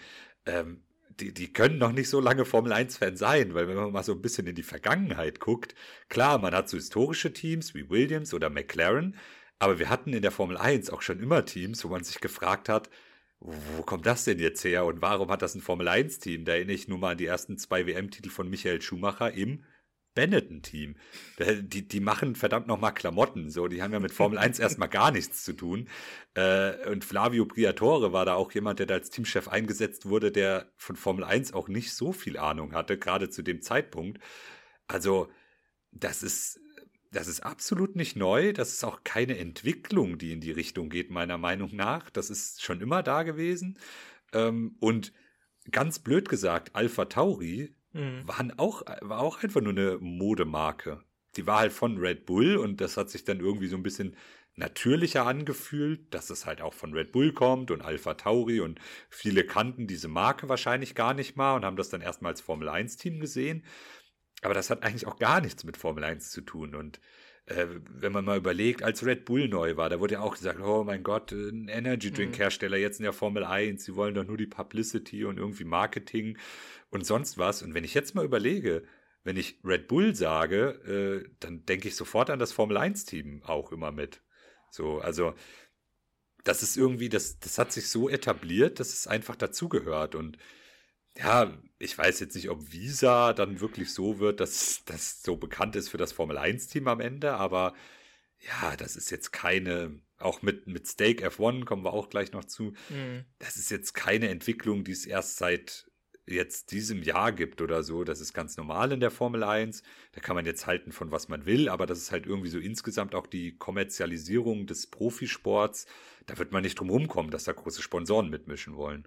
die können noch nicht so lange Formel-1-Fan sein, weil wenn man mal so ein bisschen in die Vergangenheit guckt, klar, man hat so historische Teams wie Williams oder McLaren, aber wir hatten in der Formel 1 auch schon immer Teams, wo man sich gefragt hat, wo kommt das denn jetzt her und warum hat das ein Formel-1-Team? Da erinnere ich nur mal an die ersten 2 WM-Titel von Michael Schumacher im Benetton-Team. Die machen verdammt nochmal Klamotten, so, die haben ja mit Formel 1 erstmal gar nichts zu tun. Und Flavio Briatore war da auch jemand, der da als Teamchef eingesetzt wurde, der von Formel 1 auch nicht so viel Ahnung hatte, gerade zu dem Zeitpunkt. Also, das ist absolut nicht neu, das ist auch keine Entwicklung, die in die Richtung geht, meiner Meinung nach. Das ist schon immer da gewesen. Und ganz blöd gesagt, Alpha Tauri war auch einfach nur eine Modemarke. Die war halt von Red Bull und das hat sich dann irgendwie so ein bisschen natürlicher angefühlt, dass es halt auch von Red Bull kommt und Alpha Tauri und viele kannten diese Marke wahrscheinlich gar nicht mal und haben das dann erstmal als Formel 1 Team gesehen. Aber das hat eigentlich auch gar nichts mit Formel 1 zu tun und wenn man mal überlegt, als Red Bull neu war, da wurde ja auch gesagt, oh mein Gott, ein Energy Drink Hersteller jetzt in der Formel 1, sie wollen doch nur die Publicity und irgendwie Marketing und sonst was. Und wenn ich jetzt mal überlege, wenn ich Red Bull sage, dann denke ich sofort an das Formel 1 Team auch immer mit. So, also das ist irgendwie, das hat sich so etabliert, dass es einfach dazugehört und ja, ich weiß jetzt nicht, ob Visa dann wirklich so wird, dass das so bekannt ist für das Formel-1-Team am Ende, aber ja, das ist jetzt keine, auch mit Stake F1 kommen wir auch gleich noch zu, das ist jetzt keine Entwicklung, die es erst seit jetzt diesem Jahr gibt oder so, das ist ganz normal in der Formel 1, da kann man jetzt halten von was man will, aber das ist halt irgendwie so insgesamt auch die Kommerzialisierung des Profisports, da wird man nicht drum rumkommen, dass da große Sponsoren mitmischen wollen.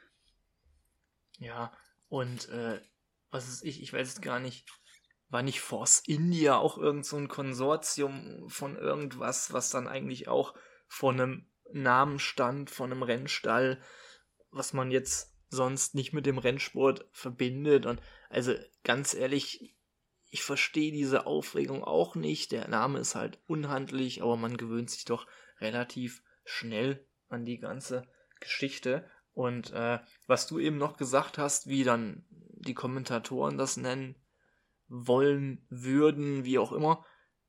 Ja, und was ist ich weiß es gar nicht, war nicht Force India auch irgend so ein Konsortium von irgendwas, was dann eigentlich auch vor einem Namen stand, von einem Rennstall, was man jetzt sonst nicht mit dem Rennsport verbindet und also ganz ehrlich, ich verstehe diese Aufregung auch nicht, der Name ist halt unhandlich, aber man gewöhnt sich doch relativ schnell an die ganze Geschichte. Und was du eben noch gesagt hast, wie dann die Kommentatoren das nennen wollen, würden, wie auch immer,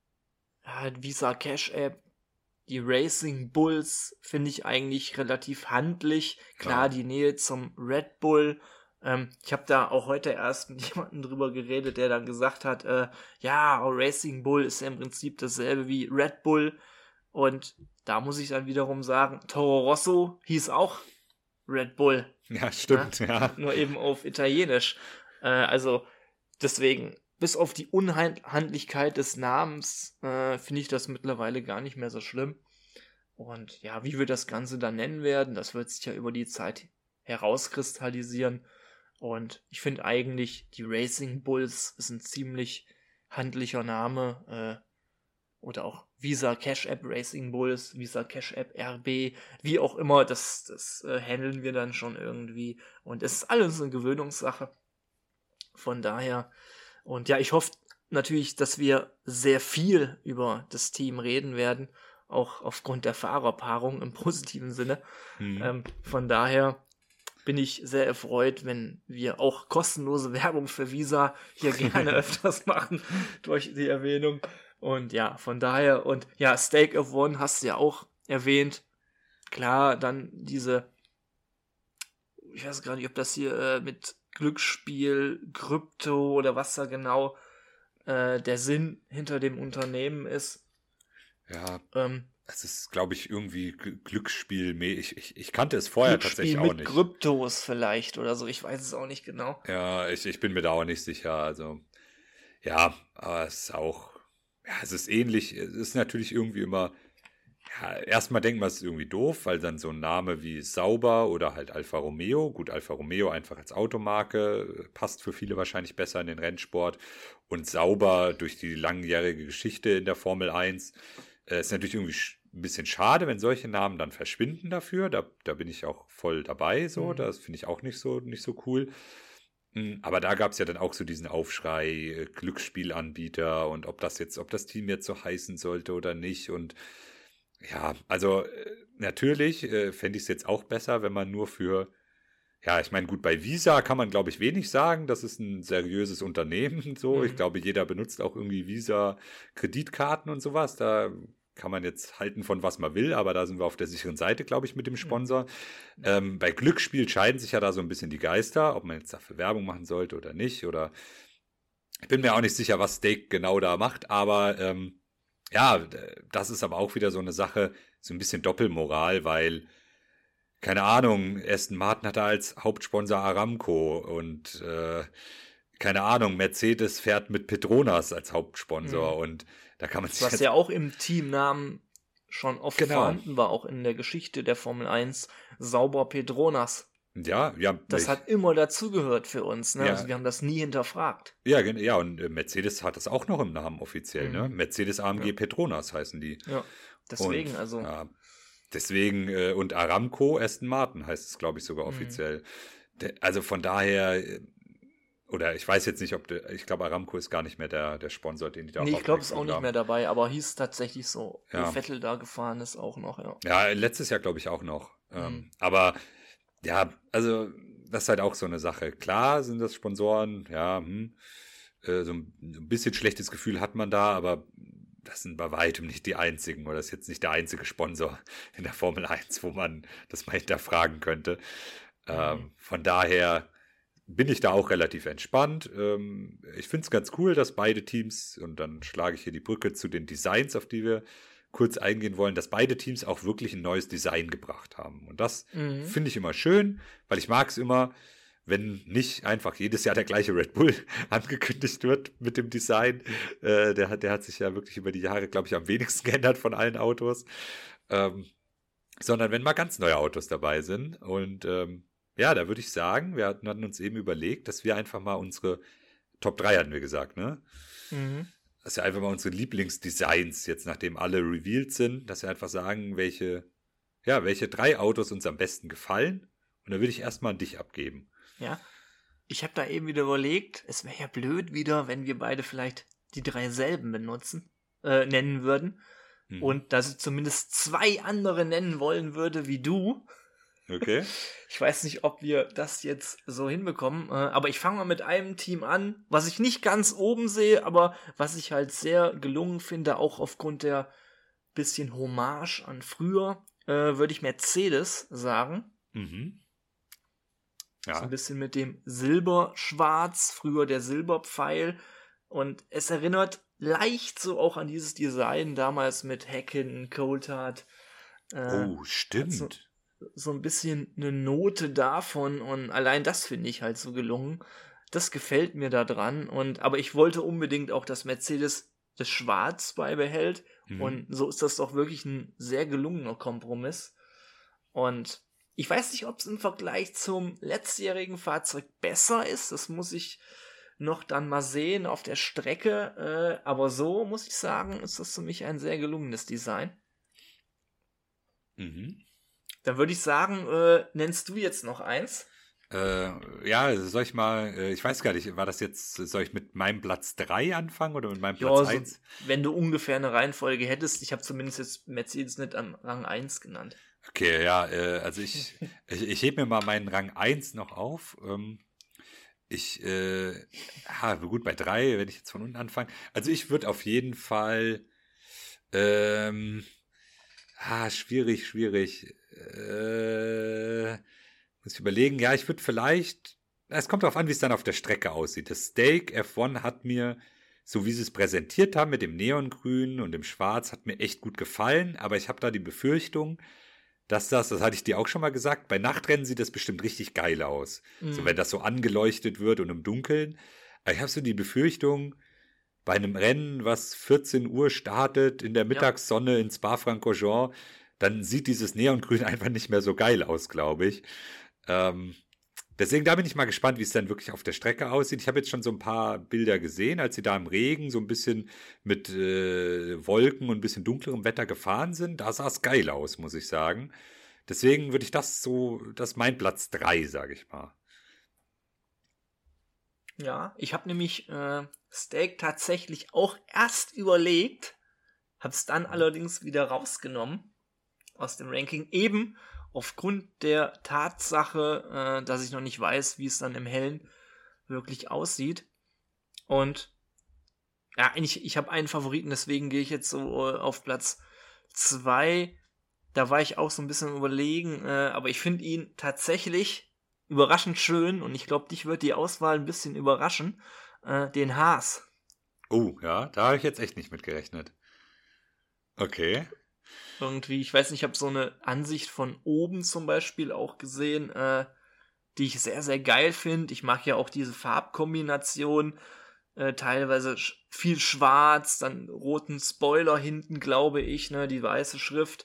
Visa Cash App, die Racing Bulls finde ich eigentlich relativ handlich. Klar, die Nähe zum Red Bull. Ich habe da auch heute erst mit jemandem drüber geredet, der dann gesagt hat, Racing Bull ist ja im Prinzip dasselbe wie Red Bull. Und da muss ich dann wiederum sagen, Toro Rosso hieß auch Red Bull. Ja, stimmt, ja. Nur eben auf Italienisch. Also deswegen, bis auf die Unhandlichkeit des Namens, finde ich das mittlerweile gar nicht mehr so schlimm. Und ja, wie wir das Ganze dann nennen werden, das wird sich ja über die Zeit herauskristallisieren. Und ich finde eigentlich, die Racing Bulls ist ein ziemlich handlicher Name. Oder auch Visa Cash App Racing Bulls, Visa Cash App RB, wie auch immer, das handeln wir dann schon irgendwie. Und es ist alles eine Gewöhnungssache. Von daher, und ja, ich hoffe natürlich, dass wir sehr viel über das Team reden werden, auch aufgrund der Fahrerpaarung im positiven Sinne. Von daher bin ich sehr erfreut, wenn wir auch kostenlose Werbung für Visa hier gerne öfters machen, durch die Erwähnung. Und ja, von daher, und ja, Stake F1 hast du ja auch erwähnt. Klar, dann diese, ich weiß gar nicht, ob das hier mit Glücksspiel, Krypto oder was da genau der Sinn hinter dem Unternehmen ist. Ja, es ist, glaube ich, irgendwie Glücksspiel. Ich kannte es vorher tatsächlich auch mit nicht. Kryptos vielleicht oder so, ich weiß es auch nicht genau. Ja, ich bin mir da auch nicht sicher. Also, ja, aber es ist auch, ja, es ist ähnlich. Es ist natürlich irgendwie immer, ja, erstmal denkt man, es ist irgendwie doof, weil dann so ein Name wie Sauber oder halt Alfa Romeo, gut, Alfa Romeo einfach als Automarke, passt für viele wahrscheinlich besser in den Rennsport. Und Sauber durch die langjährige Geschichte in der Formel 1 ist natürlich irgendwie ein bisschen schade, wenn solche Namen dann verschwinden dafür. Da bin ich auch voll dabei, so. Das finde ich auch nicht so cool. Aber da gab es ja dann auch so diesen Aufschrei, Glücksspielanbieter und ob das Team jetzt so heißen sollte oder nicht. Und ja, also natürlich fände ich es jetzt auch besser, wenn man nur ja, ich meine, gut, bei Visa kann man, glaube ich, wenig sagen. Das ist ein seriöses Unternehmen. So, ich glaube, jeder benutzt auch irgendwie Visa-Kreditkarten und sowas. Da kann man jetzt halten von was man will, aber da sind wir auf der sicheren Seite, glaube ich, mit dem Sponsor. Bei Glücksspiel scheiden sich ja da so ein bisschen die Geister, ob man jetzt dafür Werbung machen sollte oder nicht. Oder ich bin mir auch nicht sicher, was Stake genau da macht, aber ja, das ist aber auch wieder so eine Sache, so ein bisschen Doppelmoral, weil keine Ahnung, Aston Martin hatte als Hauptsponsor Aramco und keine Ahnung, Mercedes fährt mit Petronas als Hauptsponsor und da kann man sich Was ja auch im Teamnamen schon oft vorhanden war, auch in der Geschichte der Formel 1, Sauber Petronas. Ja, das hat immer dazugehört für uns, ne? Ja. Also wir haben das nie hinterfragt. Ja, und Mercedes hat das auch noch im Namen offiziell, ne? Mercedes AMG Petronas heißen die. Ja, deswegen, und, also. Ja, deswegen, und Aramco Aston Martin heißt es, glaube ich, sogar offiziell. Also von daher, oder ich weiß jetzt nicht, ich glaube, Aramco ist gar nicht mehr der Sponsor, den die da Nee, ich glaube, es ist auch nicht mehr dabei, aber hieß tatsächlich so, ja. wo Vettel da gefahren ist, auch noch, ja. Ja, letztes Jahr, glaube ich, auch noch. Aber ja, also das ist halt auch so eine Sache. Klar sind das Sponsoren, ja, so ein bisschen schlechtes Gefühl hat man da, aber das sind bei weitem nicht die einzigen oder das ist jetzt nicht der einzige Sponsor in der Formel 1, wo man das mal hinterfragen könnte. Von daher bin ich da auch relativ entspannt. Ich finde es ganz cool, dass beide Teams, und dann schlage ich hier die Brücke zu den Designs, auf die wir kurz eingehen wollen, dass beide Teams auch wirklich ein neues Design gebracht haben. Und das finde ich immer schön, weil ich mag es immer, wenn nicht einfach jedes Jahr der gleiche Red Bull angekündigt wird mit dem Design. Der hat sich ja wirklich über die Jahre, glaube ich, am wenigsten geändert von allen Autos. Sondern wenn mal ganz neue Autos dabei sind. Und ja, da würde ich sagen, wir hatten uns eben überlegt, dass wir einfach mal unsere Top 3 hatten wir gesagt, ne? Dass wir einfach mal unsere Lieblingsdesigns, jetzt nachdem alle revealed sind, dass wir einfach sagen, welche 3 Autos uns am besten gefallen. Und dann würde ich erstmal an dich abgeben. Ja, ich habe da eben wieder überlegt, es wäre ja blöd wieder, wenn wir beide vielleicht die 3 selben nennen würden. Und dass ich zumindest 2 andere nennen wollen würde wie du. Okay. Ich weiß nicht, ob wir das jetzt so hinbekommen, aber ich fange mal mit einem Team an, was ich nicht ganz oben sehe, aber was ich halt sehr gelungen finde, auch aufgrund der bisschen Hommage an früher, würde ich Mercedes sagen. Ja. So ein bisschen mit dem Silberschwarz, früher der Silberpfeil, und es erinnert leicht so auch an dieses Design damals mit Häkkinen, Coulthard. Oh, stimmt. So ein bisschen eine Note davon und allein das finde ich halt so gelungen. Das gefällt mir da dran aber ich wollte unbedingt auch, dass Mercedes das Schwarz beibehält und so ist das doch wirklich ein sehr gelungener Kompromiss und ich weiß nicht, ob es im Vergleich zum letztjährigen Fahrzeug besser ist, das muss ich noch dann mal sehen auf der Strecke, aber so muss ich sagen, ist das für mich ein sehr gelungenes Design. Dann würde ich sagen, nennst du jetzt noch eins? Ja, soll ich mal, ich weiß gar nicht, soll ich mit meinem Platz 3 anfangen oder mit meinem Platz 1? Wenn du ungefähr eine Reihenfolge hättest, ich habe zumindest jetzt Mercedes nicht an Rang 1 genannt. Okay, ja, also ich hebe mir mal meinen Rang 1 noch auf. Gut, bei 3, wenn ich jetzt von unten anfange. Also ich würde auf jeden Fall, schwierig. Muss ich überlegen. Ja, ich würde vielleicht, es kommt darauf an, wie es dann auf der Strecke aussieht. Das Stake F1 hat mir so wie sie es präsentiert haben mit dem Neongrün und dem Schwarz, hat mir echt gut gefallen, aber ich habe da die Befürchtung, dass das hatte ich dir auch schon mal gesagt, bei Nachtrennen sieht das bestimmt richtig geil aus. So, wenn das so angeleuchtet wird und im Dunkeln. Aber ich habe so die Befürchtung, bei einem Rennen, was 14 Uhr startet, in der Mittagssonne in Spa-Francorchamps, dann sieht dieses Neongrün einfach nicht mehr so geil aus, glaube ich. Deswegen, da bin ich mal gespannt, wie es dann wirklich auf der Strecke aussieht. Ich habe jetzt schon so ein paar Bilder gesehen, als sie da im Regen so ein bisschen mit Wolken und ein bisschen dunklerem Wetter gefahren sind. Da sah es geil aus, muss ich sagen. Deswegen würde ich das ist mein Platz 3, sage ich mal. Ja, ich habe nämlich Steak tatsächlich auch erst überlegt, habe es dann allerdings wieder rausgenommen aus dem Ranking, eben aufgrund der Tatsache, dass ich noch nicht weiß, wie es dann im Hellen wirklich aussieht. Und ja, ich habe einen Favoriten, deswegen gehe ich jetzt so auf Platz 2. Da war ich auch so ein bisschen überlegen, aber ich finde ihn tatsächlich überraschend schön und ich glaube, dich wird die Auswahl ein bisschen überraschen. Den Haas. Oh, ja, da habe ich jetzt echt nicht mit gerechnet. Okay. Irgendwie, ich weiß nicht, ich habe so eine Ansicht von oben zum Beispiel auch gesehen, die ich sehr, sehr geil finde. Ich mag ja auch diese Farbkombination, teilweise viel schwarz, dann roten Spoiler hinten, glaube ich, ne, die weiße Schrift.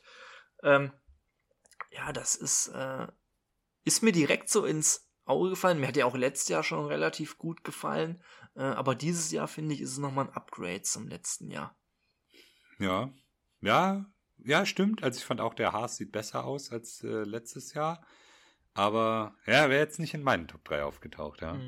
Ja, das ist mir direkt so ins Auge gefallen. Mir hat ja auch letztes Jahr schon relativ gut gefallen, aber dieses Jahr, finde ich, ist es nochmal ein Upgrade zum letzten Jahr. Ja, stimmt. Also ich fand auch, der Haas sieht besser aus als letztes Jahr. Aber ja, wäre jetzt nicht in meinen Top 3 aufgetaucht, ja.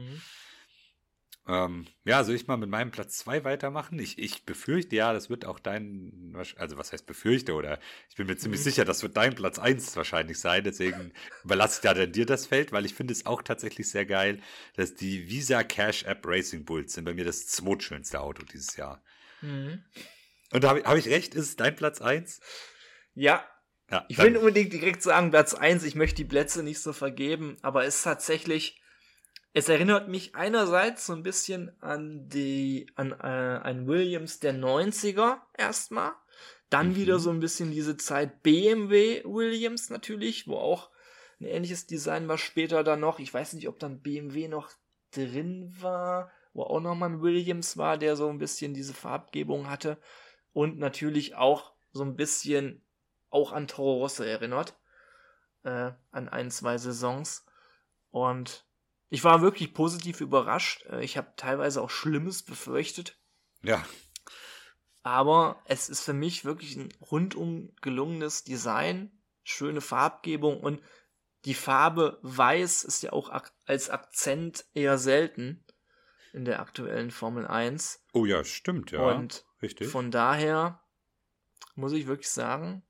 Ja, soll ich mal mit meinem Platz 2 weitermachen? Ich befürchte, ja, das wird auch also was heißt befürchte, oder ich bin mir ziemlich sicher, das wird dein Platz 1 wahrscheinlich sein, deswegen überlasse ich da dann dir das Feld, weil ich finde es auch tatsächlich sehr geil, dass die Visa Cash App Racing Bulls sind bei mir das zweitschönste Auto dieses Jahr. Und da hab ich recht, ist es dein Platz 1? Ja. Ich will unbedingt direkt sagen, Platz 1, ich möchte die Plätze nicht so vergeben, aber es ist tatsächlich, es erinnert mich einerseits so ein bisschen an ein Williams der 90er erstmal, dann wieder so ein bisschen diese Zeit BMW Williams natürlich, wo auch ein ähnliches Design war, später dann noch, ich weiß nicht, ob dann BMW noch drin war, wo auch nochmal ein Williams war, der so ein bisschen diese Farbgebung hatte und natürlich auch so ein bisschen auch an Toro Rosso erinnert, an 1-2 Saisons, und ich war wirklich positiv überrascht. Ich habe teilweise auch Schlimmes befürchtet. Ja. Aber es ist für mich wirklich ein rundum gelungenes Design, schöne Farbgebung, und die Farbe Weiß ist ja auch als Akzent eher selten in der aktuellen Formel 1. Oh ja, stimmt, ja. Und richtig. Von daher muss ich wirklich sagen,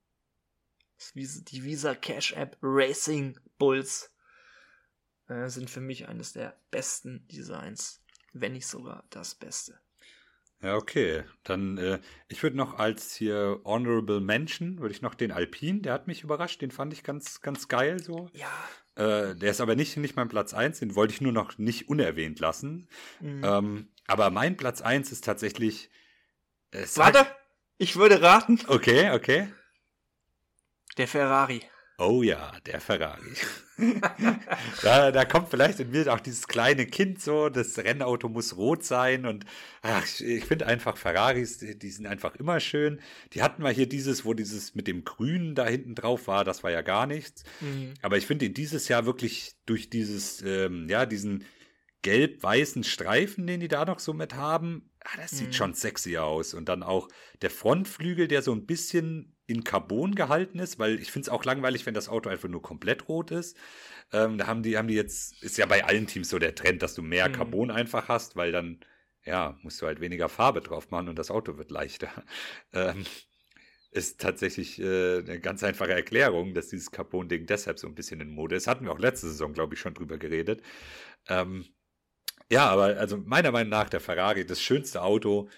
die Visa Cash App Racing Bulls sind für mich eines der besten Designs, wenn nicht sogar das Beste. Ja, okay. Dann, ich würde noch als hier Honorable Mention, würde ich noch den Alpine, der hat mich überrascht, den fand ich ganz, ganz geil so. Ja. Der ist aber nicht mein Platz 1, den wollte ich nur noch nicht unerwähnt lassen. Aber mein Platz 1 ist tatsächlich... Warte, ich würde raten. Okay. Der Ferrari. Oh ja, der Ferrari. da kommt vielleicht in mir auch dieses kleine Kind so, das Rennauto muss rot sein, und ich finde einfach Ferraris, die sind einfach immer schön. Die hatten wir hier wo dieses mit dem Grünen da hinten drauf war, das war ja gar nichts. Aber ich finde ihn dieses Jahr wirklich durch diesen gelb-weißen Streifen, den die da noch so mit haben, das sieht schon sexy aus. Und dann auch der Frontflügel, der so ein bisschen in Carbon gehalten ist, weil ich finde es auch langweilig, wenn das Auto einfach nur komplett rot ist. Da haben die jetzt, ist ja bei allen Teams so der Trend, dass du mehr Carbon einfach hast, weil dann, ja, musst du halt weniger Farbe drauf machen und das Auto wird leichter. Ist tatsächlich eine ganz einfache Erklärung, dass dieses Carbon-Ding deshalb so ein bisschen in Mode ist. Hatten wir auch letzte Saison, glaube ich, schon drüber geredet. Ja, aber also meiner Meinung nach der Ferrari das schönste Auto.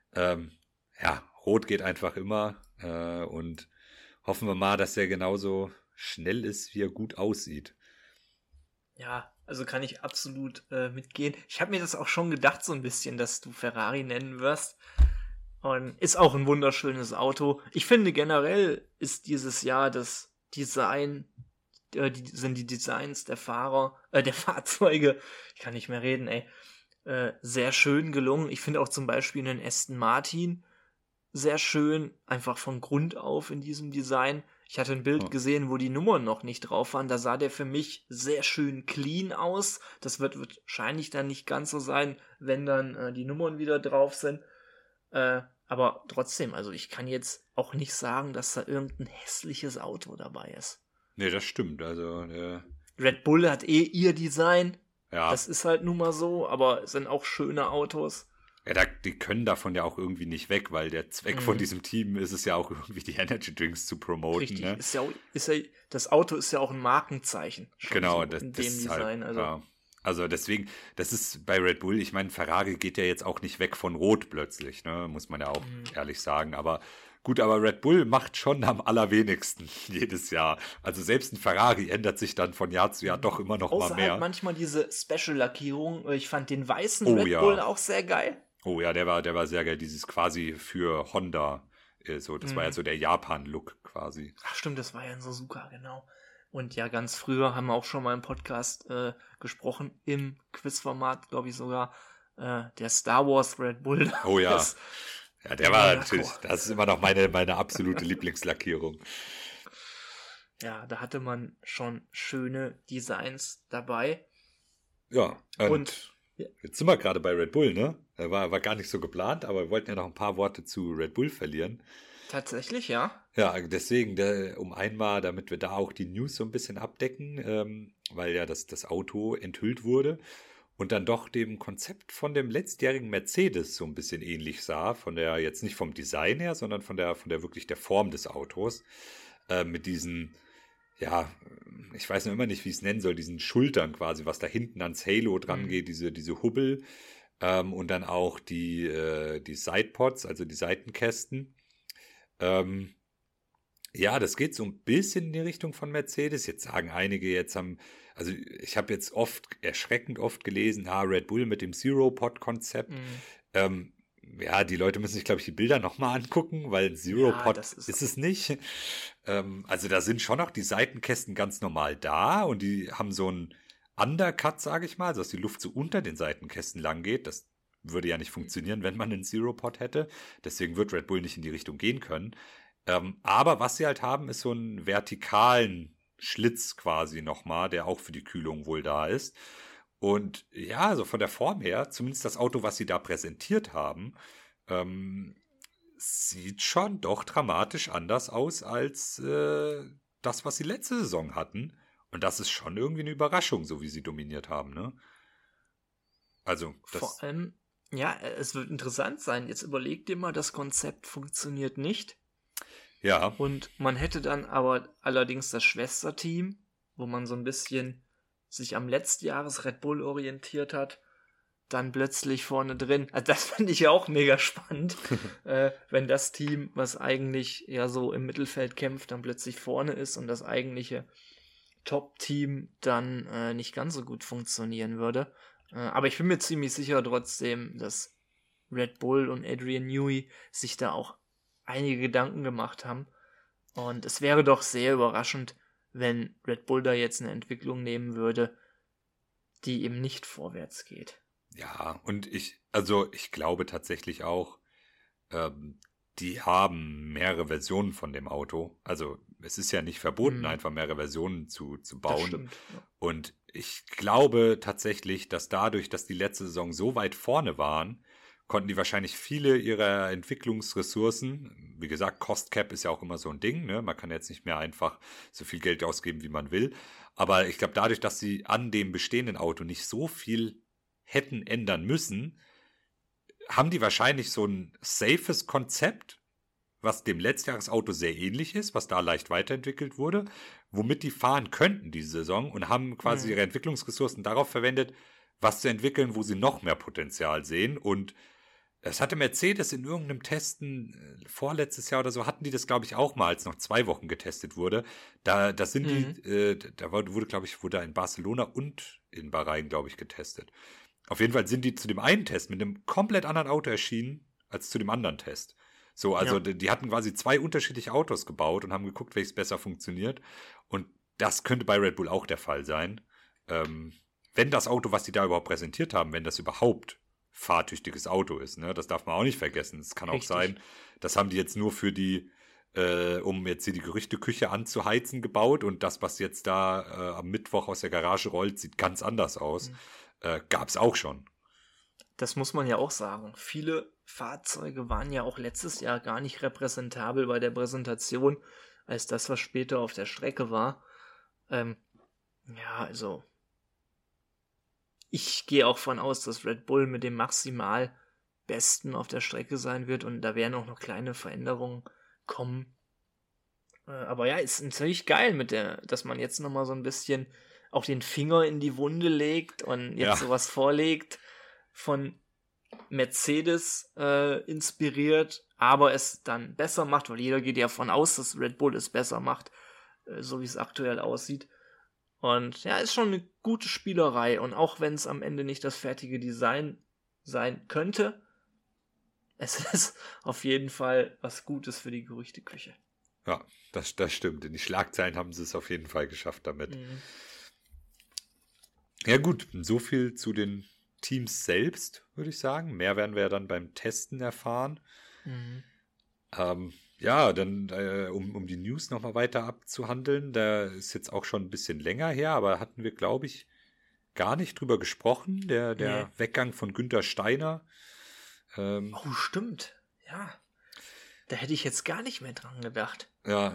Rot geht einfach immer, und hoffen wir mal, dass der genauso schnell ist, wie er gut aussieht. Ja, Also kann ich absolut mitgehen. Ich habe mir das auch schon gedacht, so ein bisschen, dass du Ferrari nennen wirst. Und ist auch ein wunderschönes Auto. Ich finde generell ist dieses Jahr das Design, sind die Designs der Fahrzeuge, ich kann nicht mehr reden, sehr schön gelungen. Ich finde auch zum Beispiel einen Aston Martin sehr schön, einfach von Grund auf in diesem Design. Ich hatte ein Bild gesehen, wo die Nummern noch nicht drauf waren. Da sah der für mich sehr schön clean aus. Das wird wahrscheinlich dann nicht ganz so sein, wenn dann die Nummern wieder drauf sind. Aber trotzdem, also ich kann jetzt auch nicht sagen, dass da irgendein hässliches Auto dabei ist. Nee, das stimmt. Also Red Bull hat ihr Design. Ja. Das ist halt nun mal so, aber es sind auch schöne Autos. Ja, die können davon ja auch irgendwie nicht weg, weil der Zweck von diesem Team ist es ja auch irgendwie die Energy Drinks zu promoten. Richtig, ne? Das Auto ist ja auch ein Markenzeichen. Genau, so das in dem ist Design. halt, ja. Also deswegen, das ist bei Red Bull, ich meine, Ferrari geht ja jetzt auch nicht weg von Rot plötzlich, ne? Muss man ja auch ehrlich sagen. Aber gut, aber Red Bull macht schon am allerwenigsten jedes Jahr. Also selbst ein Ferrari ändert sich dann von Jahr zu Jahr doch immer noch mal mehr. Halt manchmal diese Special-Lackierung. Ich fand den weißen Red Bull auch sehr geil. Oh ja, der war sehr geil. Dieses quasi für Honda. Das war ja so der Japan-Look quasi. Ach stimmt, das war ja ein Suzuka, genau. Und ja, ganz früher haben wir auch schon mal im Podcast gesprochen, im Quizformat, glaube ich sogar, der Star Wars Red Bull. Oh ja. Ja, der war natürlich, das ist immer noch meine absolute Lieblingslackierung. Ja, da hatte man schon schöne Designs dabei. Ja, und jetzt sind wir gerade bei Red Bull, ne? War gar nicht so geplant, aber wir wollten ja noch ein paar Worte zu Red Bull verlieren. Tatsächlich, ja. Ja, deswegen, um einmal, damit wir da auch die News so ein bisschen abdecken, weil ja das Auto enthüllt wurde und dann doch dem Konzept von dem letztjährigen Mercedes so ein bisschen ähnlich sah, jetzt nicht vom Design her, sondern von der wirklich der Form des Autos, mit diesen, ja, ich weiß noch immer nicht, wie ich es nennen soll, diesen Schultern quasi, was da hinten ans Halo dran geht, diese Hubbel, und dann auch die Sidepods, also die Seitenkästen. Ja, das geht so ein bisschen in die Richtung von Mercedes. Jetzt sagen einige, also ich habe jetzt erschreckend oft gelesen, Red Bull mit dem Zero-Pod-Konzept. Ja, die Leute müssen sich, glaube ich, die Bilder nochmal angucken, weil Zero-Pod ist es nicht. Also da sind schon noch die Seitenkästen ganz normal da und die haben so einen Undercut, sage ich mal, also dass die Luft so unter den Seitenkästen lang geht. Das würde ja nicht funktionieren, wenn man einen Zero-Pod hätte. Deswegen wird Red Bull nicht in die Richtung gehen können. Aber was sie halt haben, ist so einen vertikalen Schlitz quasi nochmal, der auch für die Kühlung wohl da ist. Und ja, also von der Form her, zumindest das Auto, was sie da präsentiert haben, sieht schon doch dramatisch anders aus als das, was sie letzte Saison hatten. Und das ist schon irgendwie eine Überraschung, so wie sie dominiert haben, ne? Also, vor allem, ja, es wird interessant sein. Jetzt überleg dir mal, das Konzept funktioniert nicht. Ja. Und man hätte dann aber allerdings das Schwesterteam, wo man so ein bisschen sich am Letztjahres Red Bull orientiert hat, dann plötzlich vorne drin. Also das fand ich ja auch mega spannend, wenn das Team, was eigentlich ja so im Mittelfeld kämpft, dann plötzlich vorne ist und das eigentliche Top-Team dann nicht ganz so gut funktionieren würde. Aber ich bin mir ziemlich sicher trotzdem, dass Red Bull und Adrian Newey sich da auch einige Gedanken gemacht haben. Und es wäre doch sehr überraschend, wenn Red Bull da jetzt eine Entwicklung nehmen würde, die eben nicht vorwärts geht. Ja, und ich glaube tatsächlich auch, die haben mehrere Versionen von dem Auto. Also es ist ja nicht verboten, einfach mehrere Versionen zu bauen. Das stimmt, ja. Und ich glaube tatsächlich, dass dadurch, dass die letzte Saison so weit vorne waren, konnten die wahrscheinlich viele ihrer Entwicklungsressourcen, wie gesagt, Cost Cap ist ja auch immer so ein Ding, ne? Man kann jetzt nicht mehr einfach so viel Geld ausgeben, wie man will. Aber ich glaube, dadurch, dass sie an dem bestehenden Auto nicht so viel hätten ändern müssen, haben die wahrscheinlich so ein safes Konzept, was dem Letztjahresauto sehr ähnlich ist, was da leicht weiterentwickelt wurde, womit die fahren könnten diese Saison und haben quasi ihre Entwicklungsressourcen darauf verwendet, was zu entwickeln, wo sie noch mehr Potenzial sehen. Und Das hatte Mercedes in irgendeinem Testen vorletztes Jahr oder so, hatten die das, glaube ich, auch mal, als noch 2 Wochen getestet wurde. Da sind wurde in Barcelona und in Bahrain, glaube ich, getestet. Auf jeden Fall sind die zu dem einen Test mit einem komplett anderen Auto erschienen, als zu dem anderen Test. So, also die hatten quasi 2 unterschiedliche Autos gebaut und haben geguckt, welches besser funktioniert. Und das könnte bei Red Bull auch der Fall sein. Wenn das Auto, was die da überhaupt präsentiert haben, wenn das überhaupt fahrtüchtiges Auto ist, ne? Das darf man auch nicht vergessen. Es kann auch sein, das haben die jetzt nur für die, um jetzt hier die Gerüchteküche anzuheizen, gebaut, und das, was jetzt da am Mittwoch aus der Garage rollt, sieht ganz anders aus. Gab's auch schon. Das muss man ja auch sagen. Viele Fahrzeuge waren ja auch letztes Jahr gar nicht repräsentabel bei der Präsentation, als das, was später auf der Strecke war. Also ich gehe auch von aus, dass Red Bull mit dem maximal Besten auf der Strecke sein wird, und da werden auch noch kleine Veränderungen kommen. Aber ja, ist natürlich geil, dass man jetzt nochmal so ein bisschen auch den Finger in die Wunde legt und jetzt sowas vorlegt, von Mercedes inspiriert, aber es dann besser macht, weil jeder geht ja davon aus, dass Red Bull es besser macht, so wie es aktuell aussieht. Und ja, ist schon eine gute Spielerei, und auch wenn es am Ende nicht das fertige Design sein könnte, es ist auf jeden Fall was Gutes für die Gerüchteküche. Ja, das stimmt. In die Schlagzeilen haben sie es auf jeden Fall geschafft damit. Ja gut, so viel zu den Teams selbst, würde ich sagen. Mehr werden wir ja dann beim Testen erfahren. Dann um die News nochmal weiter abzuhandeln, da ist jetzt auch schon ein bisschen länger her, aber hatten wir, glaube ich, gar nicht drüber gesprochen, der Weggang von Günther Steiner. Oh, stimmt, ja. Da hätte ich jetzt gar nicht mehr dran gedacht. Ja,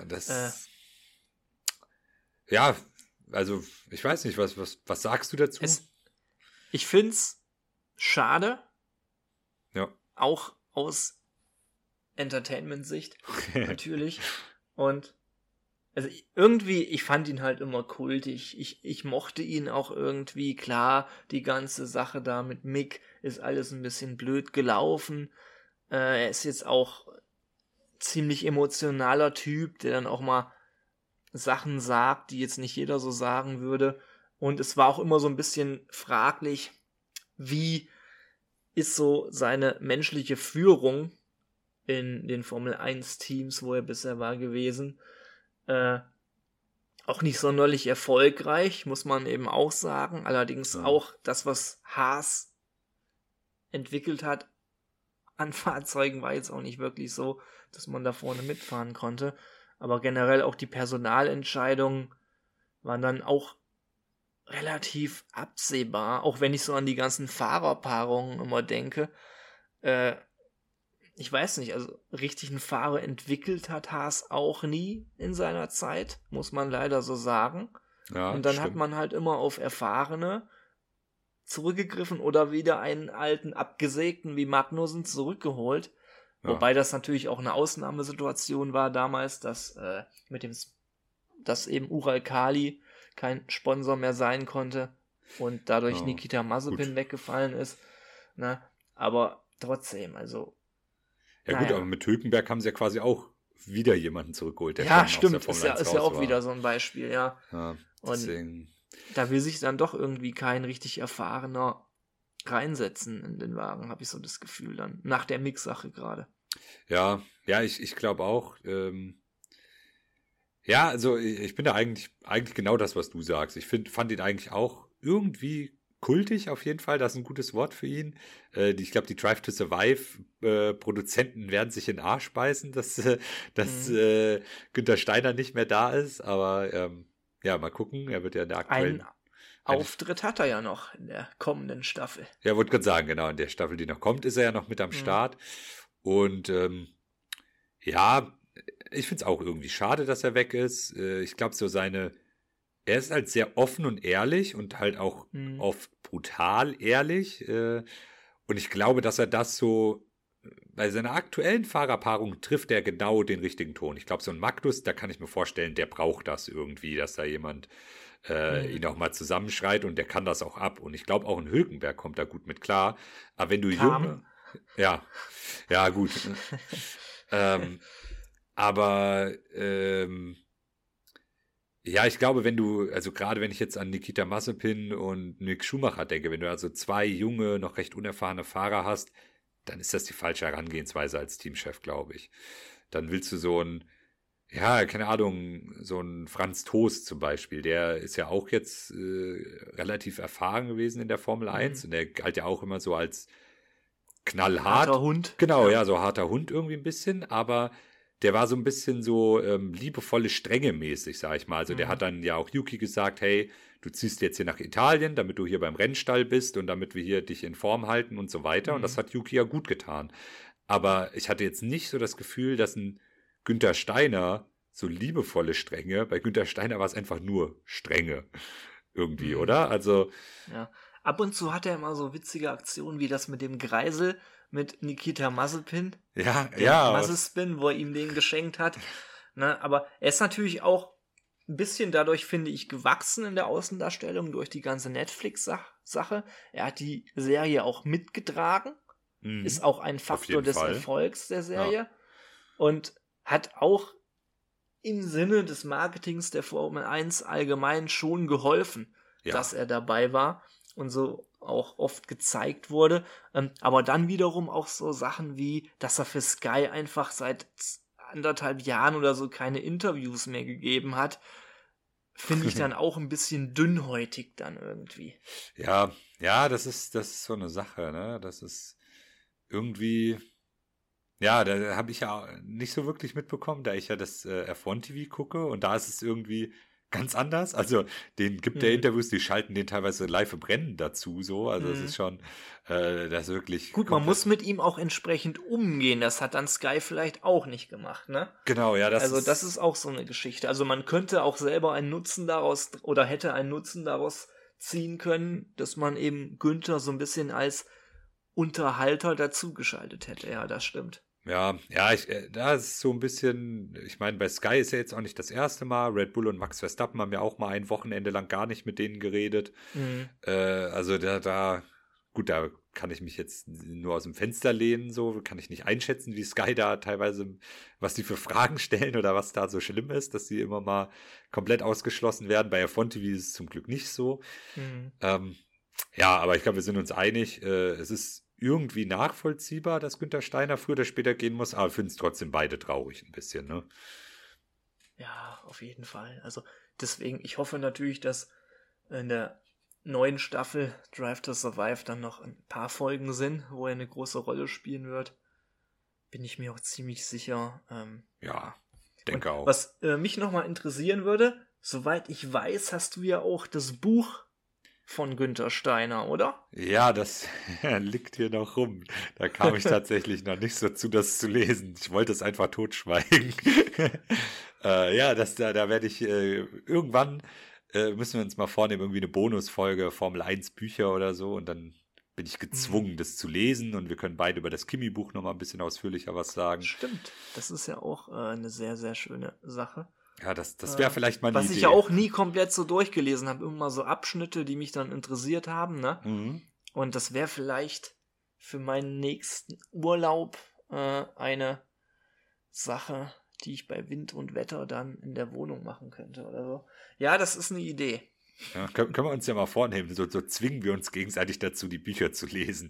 also ich weiß nicht, was sagst du dazu? Ich find's schade. Ja. Auch aus Entertainment-Sicht natürlich. Und also irgendwie, ich fand ihn halt immer kultig. Ich mochte ihn auch irgendwie. Klar, die ganze Sache da mit Mick ist alles ein bisschen blöd gelaufen. Er ist jetzt auch ziemlich emotionaler Typ, der dann auch mal Sachen sagt, die jetzt nicht jeder so sagen würde. Und es war auch immer so ein bisschen fraglich, wie ist so seine menschliche Führung in den Formel-1-Teams, wo er bisher war, gewesen. Auch nicht sonderlich erfolgreich, muss man eben auch sagen. Allerdings auch das, was Haas entwickelt hat an Fahrzeugen, war jetzt auch nicht wirklich so, dass man da vorne mitfahren konnte. Aber generell auch die Personalentscheidungen waren dann auch relativ absehbar, auch wenn ich so an die ganzen Fahrerpaarungen immer denke. Ich weiß nicht, also richtig einen Fahrer entwickelt hat Haas auch nie in seiner Zeit, muss man leider so sagen. Ja, und dann stimmt. hat man halt immer auf Erfahrene zurückgegriffen oder wieder einen alten Abgesägten wie Magnussen zurückgeholt. Ja. Wobei das natürlich auch eine Ausnahmesituation war damals, dass eben Ural Kali kein Sponsor mehr sein konnte und dadurch Nikita Mazepin weggefallen ist. Ne? Aber trotzdem, also. Ja gut, aber mit Hülkenberg haben sie ja quasi auch wieder jemanden zurückgeholt. Der ja, stimmt, ist ja auch wieder so ein Beispiel, ja. Deswegen. Und da will sich dann doch irgendwie kein richtig Erfahrener reinsetzen in den Wagen, habe ich so das Gefühl dann. Nach der Mix-Sache gerade. Ja, ich glaube auch. Ja, also ich bin da eigentlich genau das, was du sagst. Ich fand ihn eigentlich auch irgendwie kultig auf jeden Fall. Das ist ein gutes Wort für ihn. Ich glaube, die Drive to Survive Produzenten werden sich in den Arsch beißen, dass Günther Steiner nicht mehr da ist. Aber mal gucken. Er wird ja in der aktuellen... Auftritt hat er ja noch in der kommenden Staffel. Ja, wollte gerade sagen, genau. In der Staffel, die noch kommt, ist er ja noch mit am Start. Und ich finde es auch irgendwie schade, dass er weg ist. Ich glaube, er ist halt sehr offen und ehrlich und halt auch oft brutal ehrlich. Und ich glaube, dass er das so, bei seiner aktuellen Fahrerpaarung trifft er genau den richtigen Ton. Ich glaube, so ein Magnus, da kann ich mir vorstellen, der braucht das irgendwie, dass da jemand ihn auch mal zusammenschreit, und der kann das auch ab. Und ich glaube, auch ein Hülkenberg kommt da gut mit klar. Aber wenn du Ja, gut. Aber ja, ich glaube, also gerade wenn ich jetzt an Nikita Mazepin und Mick Schumacher denke, wenn du also 2 junge, noch recht unerfahrene Fahrer hast, dann ist das die falsche Herangehensweise als Teamchef, glaube ich. Dann willst du so keine Ahnung, so ein Franz Tost zum Beispiel, der ist ja auch jetzt relativ erfahren gewesen in der Formel 1 und der galt ja auch immer so als knallhart. Harter Hund. Genau, ja, so harter Hund irgendwie ein bisschen, aber der war so ein bisschen so liebevolle Strenge mäßig, sag ich mal. Also der hat dann ja auch Yuki gesagt, hey, du ziehst jetzt hier nach Italien, damit du hier beim Rennstall bist und damit wir hier dich in Form halten und so weiter. Und das hat Yuki ja gut getan. Aber ich hatte jetzt nicht so das Gefühl, dass ein Günther Steiner so liebevolle Strenge, bei Günther Steiner war es einfach nur Strenge irgendwie, oder? Also ja. Ab und zu hat er immer so witzige Aktionen wie das mit dem Greisel mit Nikita Mazepin. Ja. Mazepin, wo er ihm den geschenkt hat. Ne, aber er ist natürlich auch ein bisschen dadurch, finde ich, gewachsen in der Außendarstellung durch die ganze Netflix-Sache. Er hat die Serie auch mitgetragen. Ist auch ein Faktor des Erfolgs der Serie. Und hat auch im Sinne des Marketings der Formel 1 allgemein schon geholfen, dass er dabei war und so auch oft gezeigt wurde. Aber dann wiederum auch so Sachen wie, dass er für Sky einfach seit 1,5 Jahren oder so keine Interviews mehr gegeben hat, finde ich dann auch ein bisschen dünnhäutig dann irgendwie. Ja, das ist so eine Sache, ne? Das ist irgendwie, ja, da habe ich ja nicht so wirklich mitbekommen, da ich ja das F1 TV gucke und da ist es irgendwie ganz anders. Also denen gibt der Interviews, die schalten den teilweise live im Rennen dazu, so. Also das ist schon, das ist wirklich. Gut, man muss mit ihm auch entsprechend umgehen. Das hat dann Sky vielleicht auch nicht gemacht, ne? Genau, ja. Das ist auch so eine Geschichte. Also man könnte auch selber einen Nutzen daraus oder hätte einen Nutzen daraus ziehen können, dass man eben Günther so ein bisschen als Unterhalter dazugeschaltet hätte. Ja, das stimmt. Ja, da ist so ein bisschen, ich meine, bei Sky ist ja jetzt auch nicht das erste Mal. Red Bull und Max Verstappen haben ja auch mal ein Wochenende lang gar nicht mit denen geredet. Also da kann ich mich jetzt nur aus dem Fenster lehnen, so kann ich nicht einschätzen, wie Sky da teilweise, was die für Fragen stellen oder was da so schlimm ist, dass die immer mal komplett ausgeschlossen werden. Bei F1 TV ist es zum Glück nicht so. Ja, aber ich glaube, wir sind uns einig, es ist irgendwie nachvollziehbar, dass Günther Steiner früher oder später gehen muss, aber finden es trotzdem beide traurig ein bisschen, ne? Ja, auf jeden Fall. Also deswegen, ich hoffe natürlich, dass in der neuen Staffel Drive to Survive dann noch ein paar Folgen sind, wo er eine große Rolle spielen wird. Bin ich mir auch ziemlich sicher. Ja, denke auch. Was mich nochmal interessieren würde, soweit ich weiß, hast du ja auch das Buch von Günther Steiner, oder? Ja, das liegt hier noch rum. Da kam ich tatsächlich noch nicht so zu, das zu lesen. Ich wollte es einfach totschweigen. Ja, da werde ich irgendwann müssen wir uns mal vornehmen, irgendwie eine Bonusfolge, Formel 1 Bücher oder so, und dann bin ich gezwungen, das zu lesen, und wir können beide über das Kimi-Buch nochmal ein bisschen ausführlicher was sagen. Stimmt, das ist ja auch eine sehr, sehr schöne Sache. Ja, das wäre vielleicht mal eine Idee. Was ich ja auch nie komplett so durchgelesen habe, immer so Abschnitte, die mich dann interessiert haben, ne? Und das wäre vielleicht für meinen nächsten Urlaub eine Sache, die ich bei Wind und Wetter dann in der Wohnung machen könnte oder so. Ja, das ist eine Idee. Ja, können wir uns ja mal vornehmen, so zwingen wir uns gegenseitig dazu, die Bücher zu lesen.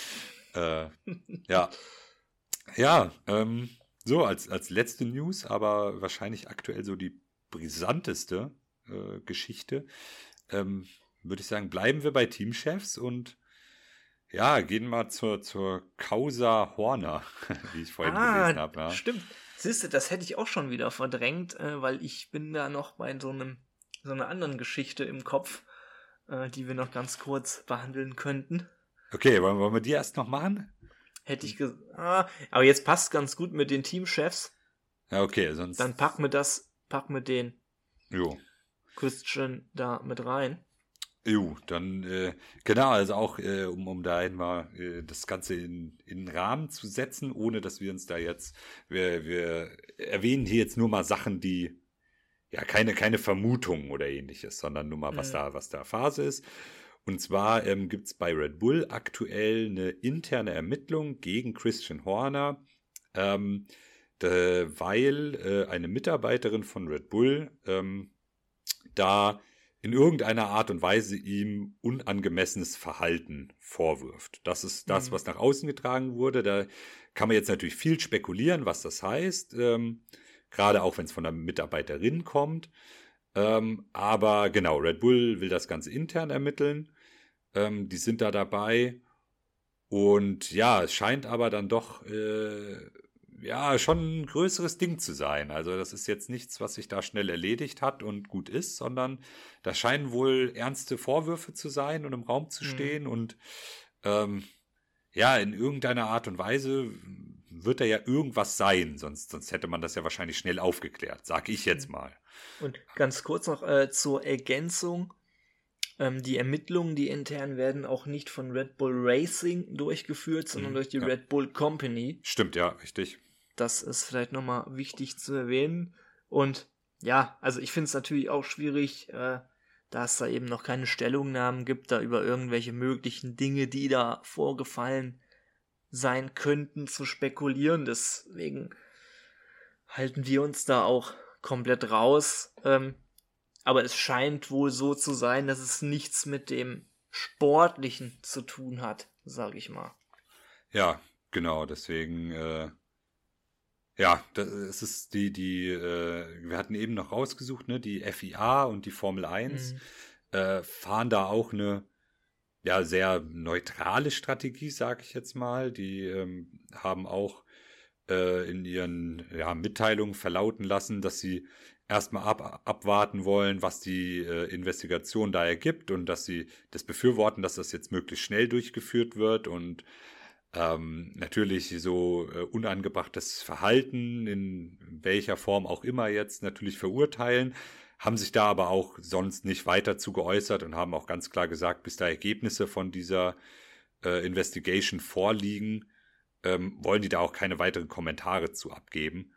Ja. Ja, so, als letzte News, aber wahrscheinlich aktuell so die brisanteste Geschichte, würde ich sagen, bleiben wir bei Teamchefs und ja, gehen mal zur Causa Horner, wie ich vorhin gelesen habe. Ja. Stimmt. Siehst du, das hätte ich auch schon wieder verdrängt, weil ich bin da noch bei so einer anderen Geschichte im Kopf, die wir noch ganz kurz behandeln könnten. Okay, wollen wir die erst noch machen? Hätte ich gesagt, aber jetzt passt ganz gut mit den Teamchefs. Ja, okay, sonst. Dann packen wir den Christian da mit rein. Jo, dann, genau, also auch, um da einmal das Ganze in den Rahmen zu setzen, ohne dass wir uns da jetzt, wir erwähnen hier jetzt nur mal Sachen, die, ja, keine Vermutungen oder ähnliches, sondern nur mal, was da Phase ist. Und zwar gibt es bei Red Bull aktuell eine interne Ermittlung gegen Christian Horner, weil eine Mitarbeiterin von Red Bull da in irgendeiner Art und Weise ihm unangemessenes Verhalten vorwirft. Das ist das, was nach außen getragen wurde. Da kann man jetzt natürlich viel spekulieren, was das heißt, gerade auch wenn es von einer Mitarbeiterin kommt. Aber genau, Red Bull will das Ganze intern ermitteln. Die sind da dabei. Und ja, es scheint aber dann doch schon ein größeres Ding zu sein. Also das ist jetzt nichts, was sich da schnell erledigt hat und gut ist, sondern da scheinen wohl ernste Vorwürfe zu sein und im Raum zu stehen. Und in irgendeiner Art und Weise wird da ja irgendwas sein, sonst hätte man das ja wahrscheinlich schnell aufgeklärt, sag ich jetzt mal. Und ganz kurz noch zur Ergänzung. Die Ermittlungen, die intern werden auch nicht von Red Bull Racing durchgeführt, sondern durch die Red Bull Company. Stimmt, ja, richtig. Das ist vielleicht nochmal wichtig zu erwähnen. Und ja, also ich finde es natürlich auch schwierig, da es da eben noch keine Stellungnahmen gibt, da über irgendwelche möglichen Dinge, die da vorgefallen sein könnten, zu spekulieren. Deswegen halten wir uns da auch komplett raus. Aber es scheint wohl so zu sein, dass es nichts mit dem Sportlichen zu tun hat, sage ich mal. Ja, genau, deswegen, das ist wir hatten eben noch rausgesucht, ne, die FIA und die Formel 1 fahren da auch eine sehr neutrale Strategie, sage ich jetzt mal. Die haben auch in ihren Mitteilungen verlauten lassen, dass sie erstmal abwarten wollen, was die Investigation da ergibt und dass sie das befürworten, dass das jetzt möglichst schnell durchgeführt wird und natürlich so unangebrachtes Verhalten, in welcher Form auch immer jetzt, natürlich verurteilen, haben sich da aber auch sonst nicht weiter zu geäußert und haben auch ganz klar gesagt, bis da Ergebnisse von dieser Investigation vorliegen, wollen die da auch keine weiteren Kommentare zu abgeben.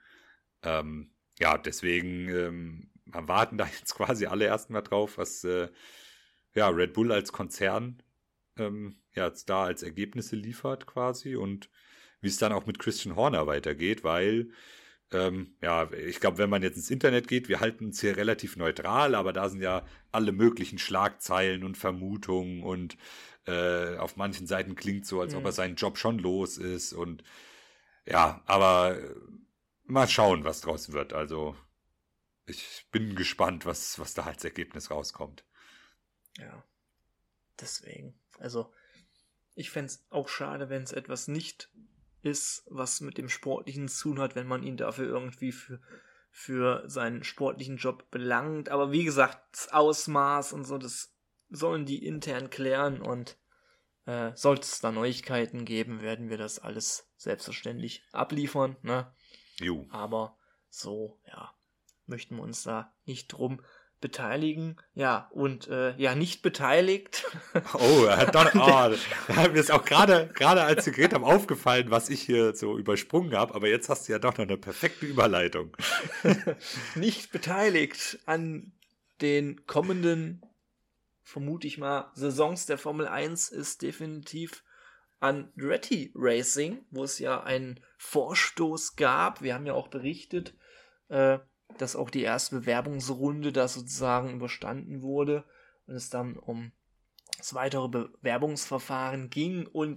Deswegen warten da jetzt quasi alle erstmal drauf, was Red Bull als Konzern jetzt da als Ergebnisse liefert quasi und wie es dann auch mit Christian Horner weitergeht, weil ich glaube, wenn man jetzt ins Internet geht, wir halten uns hier relativ neutral, aber da sind ja alle möglichen Schlagzeilen und Vermutungen und auf manchen Seiten klingt so, als ob er seinen Job schon los ist und aber mal schauen, was draus wird. Also ich bin gespannt, was da als Ergebnis rauskommt. Ja, deswegen. Also ich fände es auch schade, wenn es etwas nicht ist, was mit dem Sportlichen zu tun hat, wenn man ihn dafür irgendwie für seinen sportlichen Job belangt. Aber wie gesagt, das Ausmaß und so, das sollen die intern klären und sollte es da Neuigkeiten geben, werden wir das alles selbstverständlich abliefern, ne? Jo. Aber so, möchten wir uns da nicht drum beteiligen. Ja, und nicht beteiligt. Oh, mir ist auch gerade als wir geredet haben aufgefallen, was ich hier so übersprungen habe, aber jetzt hast du ja doch noch eine perfekte Überleitung. Nicht beteiligt an den kommenden, vermute ich mal, Saisons der Formel 1 ist definitiv Andretti Racing, wo es ja einen Vorstoß gab. Wir haben ja auch berichtet, dass auch die erste Bewerbungsrunde da sozusagen überstanden wurde und es dann um das weitere Bewerbungsverfahren ging. Und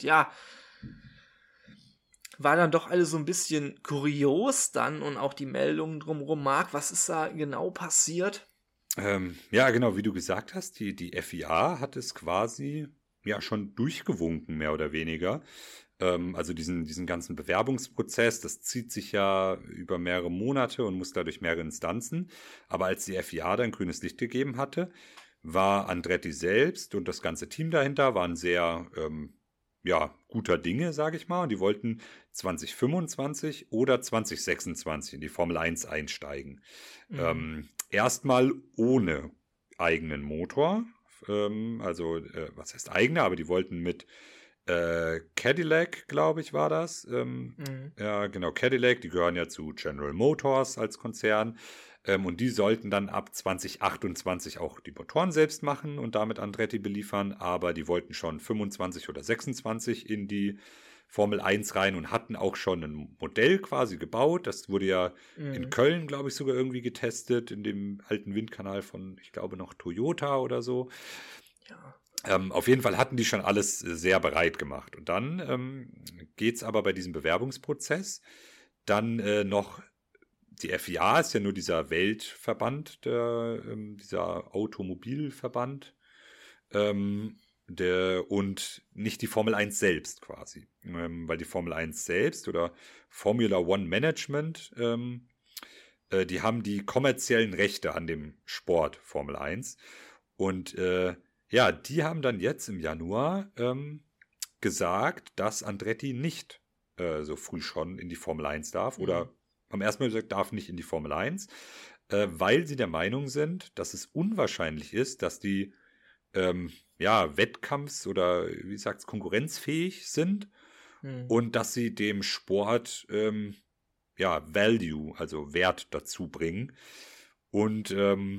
war dann doch alles so ein bisschen kurios dann und auch die Meldungen drumherum. Marc, was ist da genau passiert? Genau, wie du gesagt hast, die FIA hat es quasi schon durchgewunken, mehr oder weniger. Also diesen ganzen Bewerbungsprozess, das zieht sich ja über mehrere Monate und muss dadurch mehrere Instanzen. Aber als die FIA dann grünes Licht gegeben hatte, war Andretti selbst und das ganze Team dahinter waren sehr guter Dinge, sage ich mal. Und die wollten 2025 oder 2026 in die Formel 1 einsteigen. Erstmal ohne eigenen Motor. Was heißt eigene, aber die wollten mit Cadillac, glaube ich, war das. Ja, genau, Cadillac, die gehören ja zu General Motors als Konzern. Und die sollten dann ab 2028 auch die Motoren selbst machen und damit Andretti beliefern. Aber die wollten schon 25 oder 26 in die Formel 1 rein und hatten auch schon ein Modell quasi gebaut. Das wurde ja in Köln, glaube ich, sogar irgendwie getestet, in dem alten Windkanal von, ich glaube, noch Toyota oder so. Ja. Auf jeden Fall hatten die schon alles sehr bereit gemacht. Und dann geht es aber bei diesem Bewerbungsprozess dann noch, die FIA ist ja nur dieser Weltverband, dieser Automobilverband, und nicht die Formel 1 selbst quasi. Weil die Formel 1 selbst oder Formula One Management, die haben die kommerziellen Rechte an dem Sport Formel 1. Und ja, die haben dann jetzt im Januar gesagt, dass Andretti nicht so früh schon in die Formel 1 darf. Oder haben erstmal gesagt, darf nicht in die Formel 1, weil sie der Meinung sind, dass es unwahrscheinlich ist, dass die Wettkampfs- oder wie sagt's, konkurrenzfähig sind und dass sie dem Sport Value, also Wert dazu bringen. Und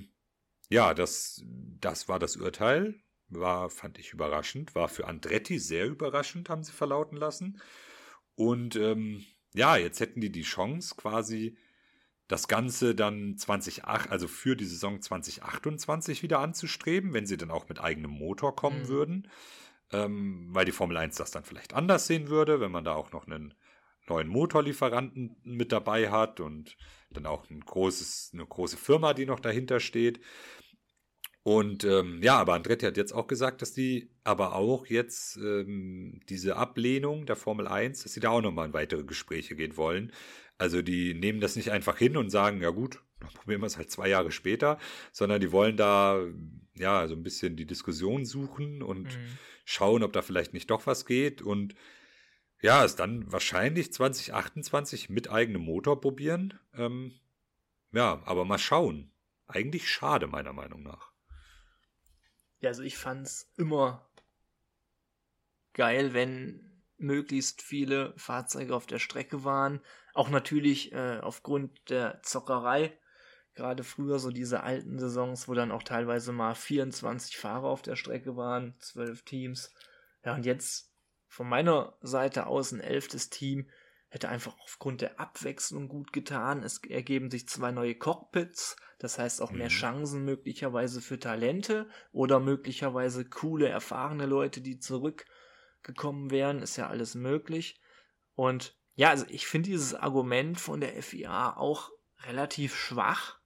das war das Urteil. Fand ich überraschend. War für Andretti sehr überraschend, haben sie verlauten lassen. Und jetzt hätten die Chance, quasi das Ganze dann also für die Saison 2028 wieder anzustreben, wenn sie dann auch mit eigenem Motor kommen würden. Weil die Formel 1 das dann vielleicht anders sehen würde, wenn man da auch noch einen neuen Motorlieferanten mit dabei hat und dann auch eine große Firma, die noch dahinter steht. Und aber Andretti hat jetzt auch gesagt, dass die aber auch jetzt diese Ablehnung der Formel 1, dass sie da auch nochmal in weitere Gespräche gehen wollen. Also die nehmen das nicht einfach hin und sagen, ja gut, dann probieren wir es halt 2 Jahre später, sondern die wollen da so ein bisschen die Diskussion suchen und schauen, ob da vielleicht nicht doch was geht. Und ja, es dann wahrscheinlich 2028 mit eigenem Motor probieren. Aber mal schauen. Eigentlich schade, meiner Meinung nach. Ja, also ich fand's immer geil, wenn möglichst viele Fahrzeuge auf der Strecke waren. Auch natürlich aufgrund der Zockerei. Gerade früher so diese alten Saisons, wo dann auch teilweise mal 24 Fahrer auf der Strecke waren, 12 Teams. Ja, und jetzt von meiner Seite aus ein 11. Team hätte einfach aufgrund der Abwechslung gut getan. Es ergeben sich 2 neue Cockpits, das heißt auch mehr Chancen möglicherweise für Talente oder möglicherweise coole, erfahrene Leute, die zurückgekommen wären. Ist ja alles möglich. Und ja, also ich finde dieses Argument von der FIA auch relativ schwach,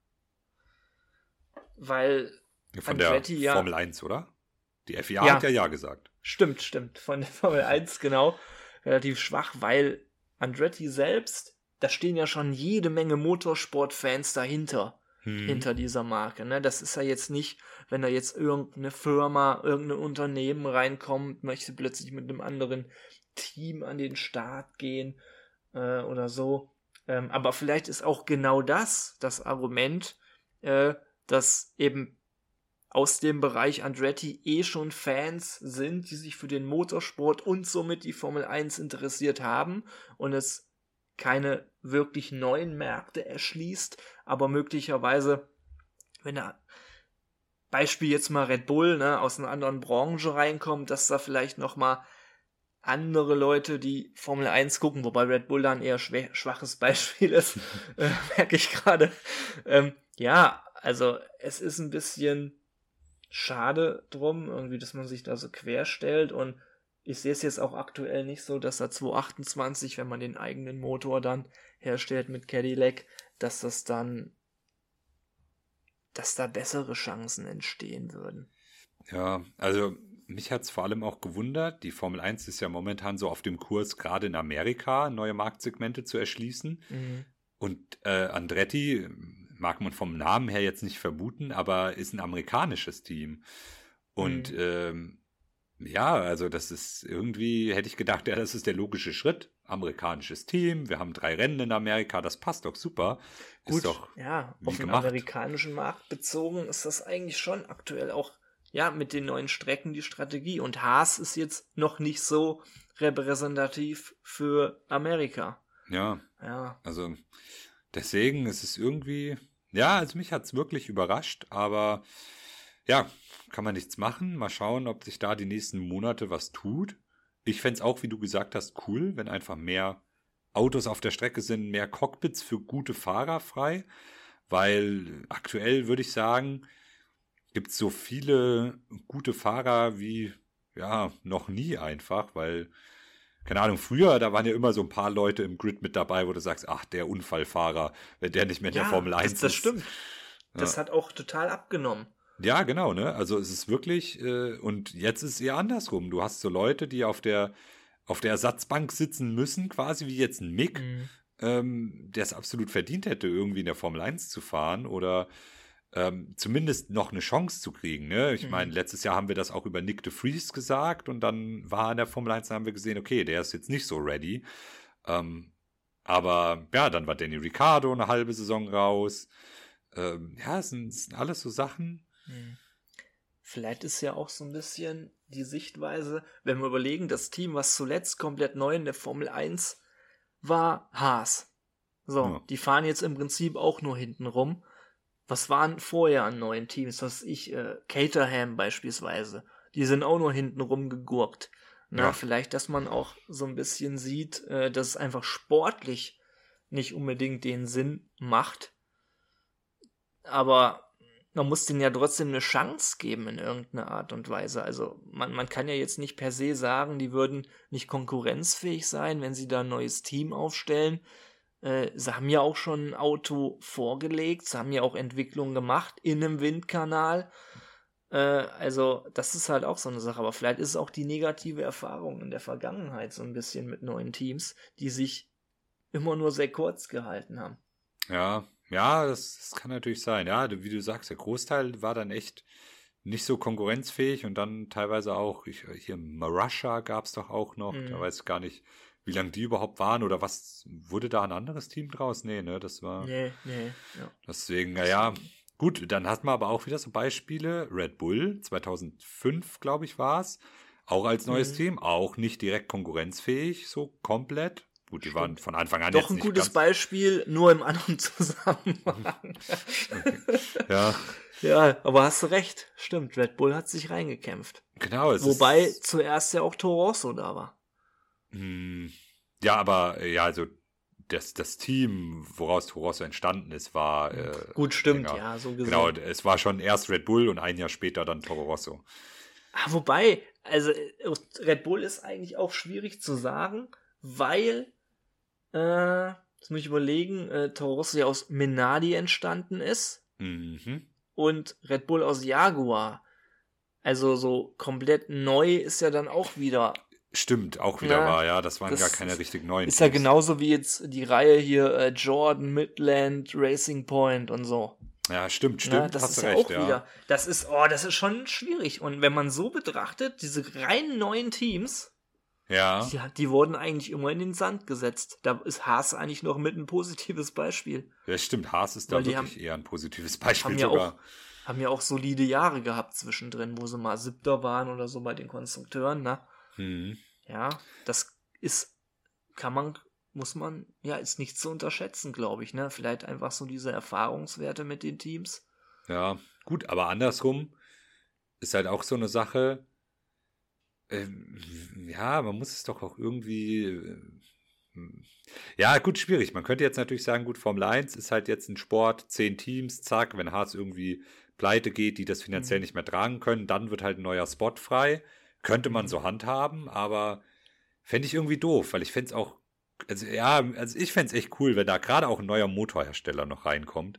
weil von Andretti der Formel 1, oder? Die FIA hat ja gesagt. Stimmt. Von der Formel 1, genau. Relativ schwach, weil Andretti selbst, da stehen ja schon jede Menge Motorsportfans dahinter, hinter dieser Marke. Ne? Das ist ja jetzt nicht, wenn da jetzt irgendeine Firma, irgendein Unternehmen reinkommt, möchte plötzlich mit einem anderen Team an den Start gehen oder so. Aber vielleicht ist auch genau das Argument, dass eben aus dem Bereich Andretti schon Fans sind, die sich für den Motorsport und somit die Formel 1 interessiert haben und es keine wirklich neuen Märkte erschließt, aber möglicherweise, wenn er Beispiel jetzt mal Red Bull, ne, aus einer anderen Branche reinkommt, dass da vielleicht nochmal andere Leute, die Formel 1 gucken, wobei Red Bull da ein eher schwaches Beispiel ist, merke ich gerade. Also es ist ein bisschen schade drum, irgendwie, dass man sich da so querstellt, und ich sehe es jetzt auch aktuell nicht so, dass da 2028, wenn man den eigenen Motor dann herstellt mit Cadillac, dass da bessere Chancen entstehen würden. Ja, also mich hat es vor allem auch gewundert, die Formel 1 ist ja momentan so auf dem Kurs, gerade in Amerika neue Marktsegmente zu erschließen. Und Andretti mag man vom Namen her jetzt nicht vermuten, aber ist ein amerikanisches Team. Und also das ist irgendwie, hätte ich gedacht, ja, das ist der logische Schritt. Amerikanisches Team, wir haben 3 Rennen in Amerika, das passt doch super. Gut, ist doch auf den amerikanischen Markt bezogen ist das eigentlich schon aktuell auch, mit den neuen Strecken die Strategie. Und Haas ist jetzt noch nicht so repräsentativ für Amerika. Ja. Also deswegen ist es irgendwie, Ja, also mich hat es wirklich überrascht, aber ja, kann man nichts machen. Mal schauen, ob sich da die nächsten Monate was tut. Ich fände es auch, wie du gesagt hast, cool, wenn einfach mehr Autos auf der Strecke sind, mehr Cockpits für gute Fahrer frei, weil aktuell würde ich sagen, gibt es so viele gute Fahrer wie, ja, noch nie einfach, weil, keine Ahnung, früher, da waren ja immer so ein paar Leute im Grid mit dabei, wo du sagst, ach, der Unfallfahrer, wenn der nicht mehr in der Formel 1 das ist. stimmt. Das hat auch total abgenommen. Ja, genau, ne? Also es ist wirklich, und jetzt ist es eher andersrum. Du hast so Leute, die auf der Ersatzbank sitzen müssen, quasi wie jetzt ein Mick, der es absolut verdient hätte, irgendwie in der Formel 1 zu fahren oder zumindest noch eine Chance zu kriegen. Ne? Ich meine, letztes Jahr haben wir das auch über Nick de Vries gesagt und dann war in der Formel 1, dann haben wir gesehen, okay, der ist jetzt nicht so ready. Aber ja, dann war Danny Ricciardo eine halbe Saison raus. Ja, es sind alles so Sachen. Vielleicht ist ja auch so ein bisschen die Sichtweise, wenn wir überlegen, das Team, was zuletzt komplett neu in der Formel 1 war, Haas. So, Ja. die fahren jetzt im Prinzip auch nur hinten rum. Was waren vorher an neuen Teams? Caterham beispielsweise. Die sind auch nur hinten rum gegurkt. Na, Ja. vielleicht, dass man auch so ein bisschen sieht, dass es einfach sportlich nicht unbedingt den Sinn macht. Aber man muss denen ja trotzdem eine Chance geben in irgendeiner Art und Weise. Also man kann ja jetzt nicht per se sagen, die würden nicht konkurrenzfähig sein, wenn sie da ein neues Team aufstellen. Sie haben ja auch schon ein Auto vorgelegt, sie haben ja auch Entwicklungen gemacht in einem Windkanal. Also das ist halt auch so eine Sache. Aber vielleicht ist es auch die negative Erfahrung in der Vergangenheit so ein bisschen mit neuen Teams, die sich immer nur sehr kurz gehalten haben. Ja, das kann natürlich sein. Ja, wie du sagst, der Großteil war dann echt nicht so konkurrenzfähig und dann teilweise auch, hier Marussia gab es doch auch noch, da weiß ich gar nicht, wie lange die überhaupt waren oder was, wurde da ein anderes Team draus? Nee, ne, das war, Nee, ja. deswegen, naja, gut, dann hat man aber auch wieder so Beispiele, Red Bull, 2005, glaube ich, war es, auch als neues Team, auch nicht direkt konkurrenzfähig, so komplett. Gut, die waren von Anfang an Doch jetzt ein nicht gutes ganz... Beispiel, nur im anderen Zusammenhang. Ja, Ja, aber hast du recht. Stimmt, Red Bull hat sich reingekämpft. genau. Wobei zuerst ja auch Toro Rosso da war. Ja, aber ja, also das Team, woraus Toro Rosso entstanden ist, war Gut, stimmt, länger. ja, so gesehen. Genau, es war schon erst Red Bull und ein Jahr später dann Toro Rosso. Wobei, also Red Bull ist eigentlich auch schwierig zu sagen, weil, jetzt muss ich überlegen, Toro Rosso ja aus Minardi entstanden ist und Red Bull aus Jaguar. Also so komplett neu ist ja dann auch wieder. Stimmt, auch wieder Ja, war, ja, das waren das gar keine richtig neuen Ist ja Teams. genauso wie jetzt die Reihe hier Jordan, Midland, Racing Point und so. Ja, stimmt, Ja, das hast ist du ja recht, auch ja. wieder. Das ist schon schwierig. Und wenn man so betrachtet, diese rein neuen Teams, Ja, die wurden eigentlich immer in den Sand gesetzt. Da ist Haas eigentlich noch mit ein positives Beispiel. ja, stimmt, Haas ist da Weil die wirklich eher ein positives Beispiel Haben sogar. haben ja auch solide Jahre gehabt zwischendrin, wo sie mal Siebter waren oder so bei den Konstrukteuren, ne? Ja, das ist, ist nicht zu unterschätzen, glaube ich, ne? Vielleicht einfach so diese Erfahrungswerte mit den Teams. Ja, gut, aber andersrum ist halt auch so eine Sache, ja, man muss es doch auch irgendwie, ja, gut, schwierig. Man könnte jetzt natürlich sagen, gut, Formel 1 ist halt jetzt ein Sport, 10 Teams, zack, wenn Haas irgendwie pleite geht, die das finanziell nicht mehr tragen können, dann wird halt ein neuer Spot frei. Könnte man so handhaben, aber fände ich irgendwie doof, weil ich fände es auch, also ich fände es echt cool, wenn da gerade auch ein neuer Motorhersteller noch reinkommt.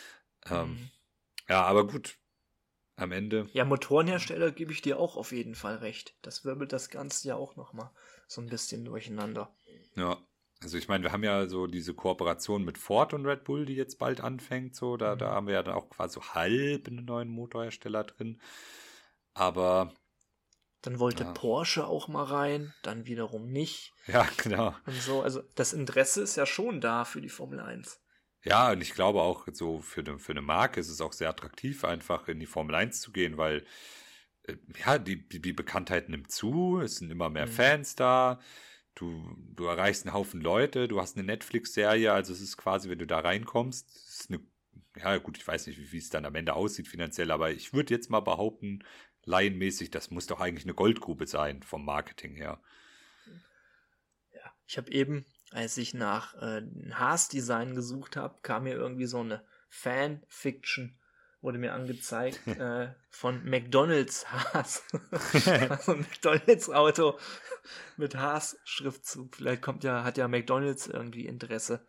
Ja, aber gut, am Ende. Ja, Motorenhersteller gebe ich dir auch auf jeden Fall recht. Das wirbelt das Ganze ja auch nochmal so ein bisschen durcheinander. Ja, also ich meine, wir haben ja so diese Kooperation mit Ford und Red Bull, die jetzt bald anfängt, so, da haben wir ja dann auch quasi so halb einen neuen Motorhersteller drin, aber Dann wollte Porsche auch mal rein, dann wiederum nicht. ja, genau. Und so, also das Interesse ist ja schon da für die Formel 1. Ja, und ich glaube auch so für eine Marke ist es auch sehr attraktiv, einfach in die Formel 1 zu gehen, weil ja, die Bekanntheit nimmt zu, es sind immer mehr Fans da, du erreichst einen Haufen Leute, du hast eine Netflix-Serie, also es ist quasi, wenn du da reinkommst, es ist eine ja gut, ich weiß nicht, wie es dann am Ende aussieht finanziell, aber ich würde jetzt mal behaupten, laienmäßig, das muss doch eigentlich eine Goldgrube sein vom Marketing her. Ja, ich habe eben, als ich nach Haas-Design gesucht habe, kam mir irgendwie so eine Fan-Fiction, wurde mir angezeigt, von McDonald's Haas. Also ein McDonald's-Auto mit Haas-Schriftzug. Vielleicht hat ja McDonald's irgendwie Interesse,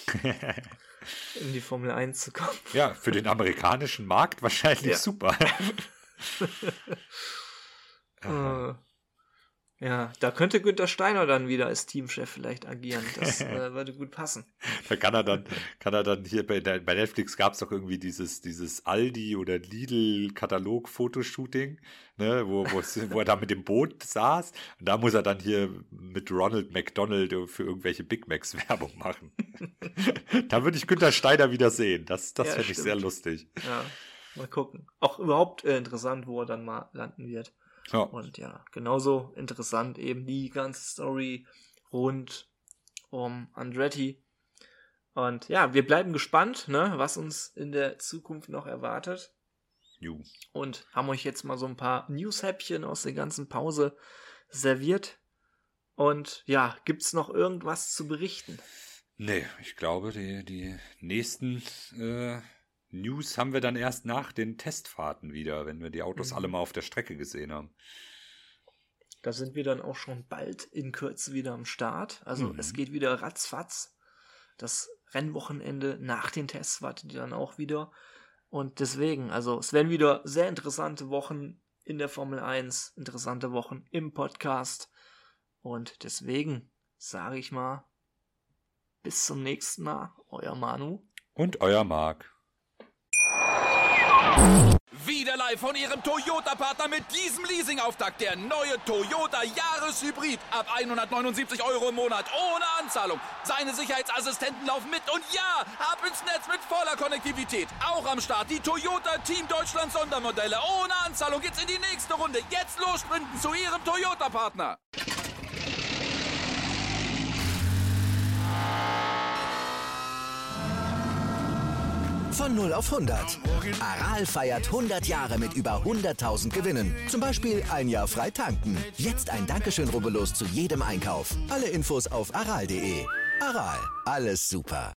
in die Formel 1 zu kommen. Ja, für den amerikanischen Markt wahrscheinlich super. Ja, da könnte Günther Steiner dann wieder als Teamchef vielleicht agieren. Das würde gut passen. Da kann er dann hier bei Netflix gab es doch irgendwie dieses Aldi oder Lidl-Katalog-Fotoshooting, ne, wo er da mit dem Boot saß. Und da muss er dann hier mit Ronald McDonald für irgendwelche Big Macs Werbung machen. Da würde ich Günther Steiner wieder sehen. Das fände ich sehr lustig. Ja, mal gucken. Auch überhaupt interessant, wo er dann mal landen wird. Ja. Und ja, genauso interessant eben die ganze Story rund um Andretti. Und ja, wir bleiben gespannt, ne, was uns in der Zukunft noch erwartet. Jo. Und haben euch jetzt mal so ein paar News-Häppchen aus der ganzen Pause serviert. Und ja, gibt's noch irgendwas zu berichten? Nee, ich glaube, die nächsten News haben wir dann erst nach den Testfahrten wieder, wenn wir die Autos alle mal auf der Strecke gesehen haben. Da sind wir dann auch schon bald in Kürze wieder am Start. Also es geht wieder ratzfatz. Das Rennwochenende nach den Tests wartet ihr dann auch wieder. Und deswegen, also es werden wieder sehr interessante Wochen in der Formel 1, interessante Wochen im Podcast. Und deswegen sage ich mal, bis zum nächsten Mal, euer Manu. Und euer Marc. Wieder live von Ihrem Toyota-Partner mit diesem Leasing-Auftakt. Der neue Toyota Jahreshybrid. Ab 179 € im Monat. Ohne Anzahlung. Seine Sicherheitsassistenten laufen mit. Und ja, ab ins Netz mit voller Konnektivität. Auch am Start die Toyota Team Deutschland Sondermodelle. Ohne Anzahlung geht's in die nächste Runde. Jetzt los sprinten zu Ihrem Toyota-Partner. Von 0 auf 100. Aral feiert 100 Jahre mit über 100.000 Gewinnen. Zum Beispiel ein Jahr frei tanken. Jetzt ein Dankeschön, rubbellos zu jedem Einkauf. Alle Infos auf aral.de. Aral, alles super.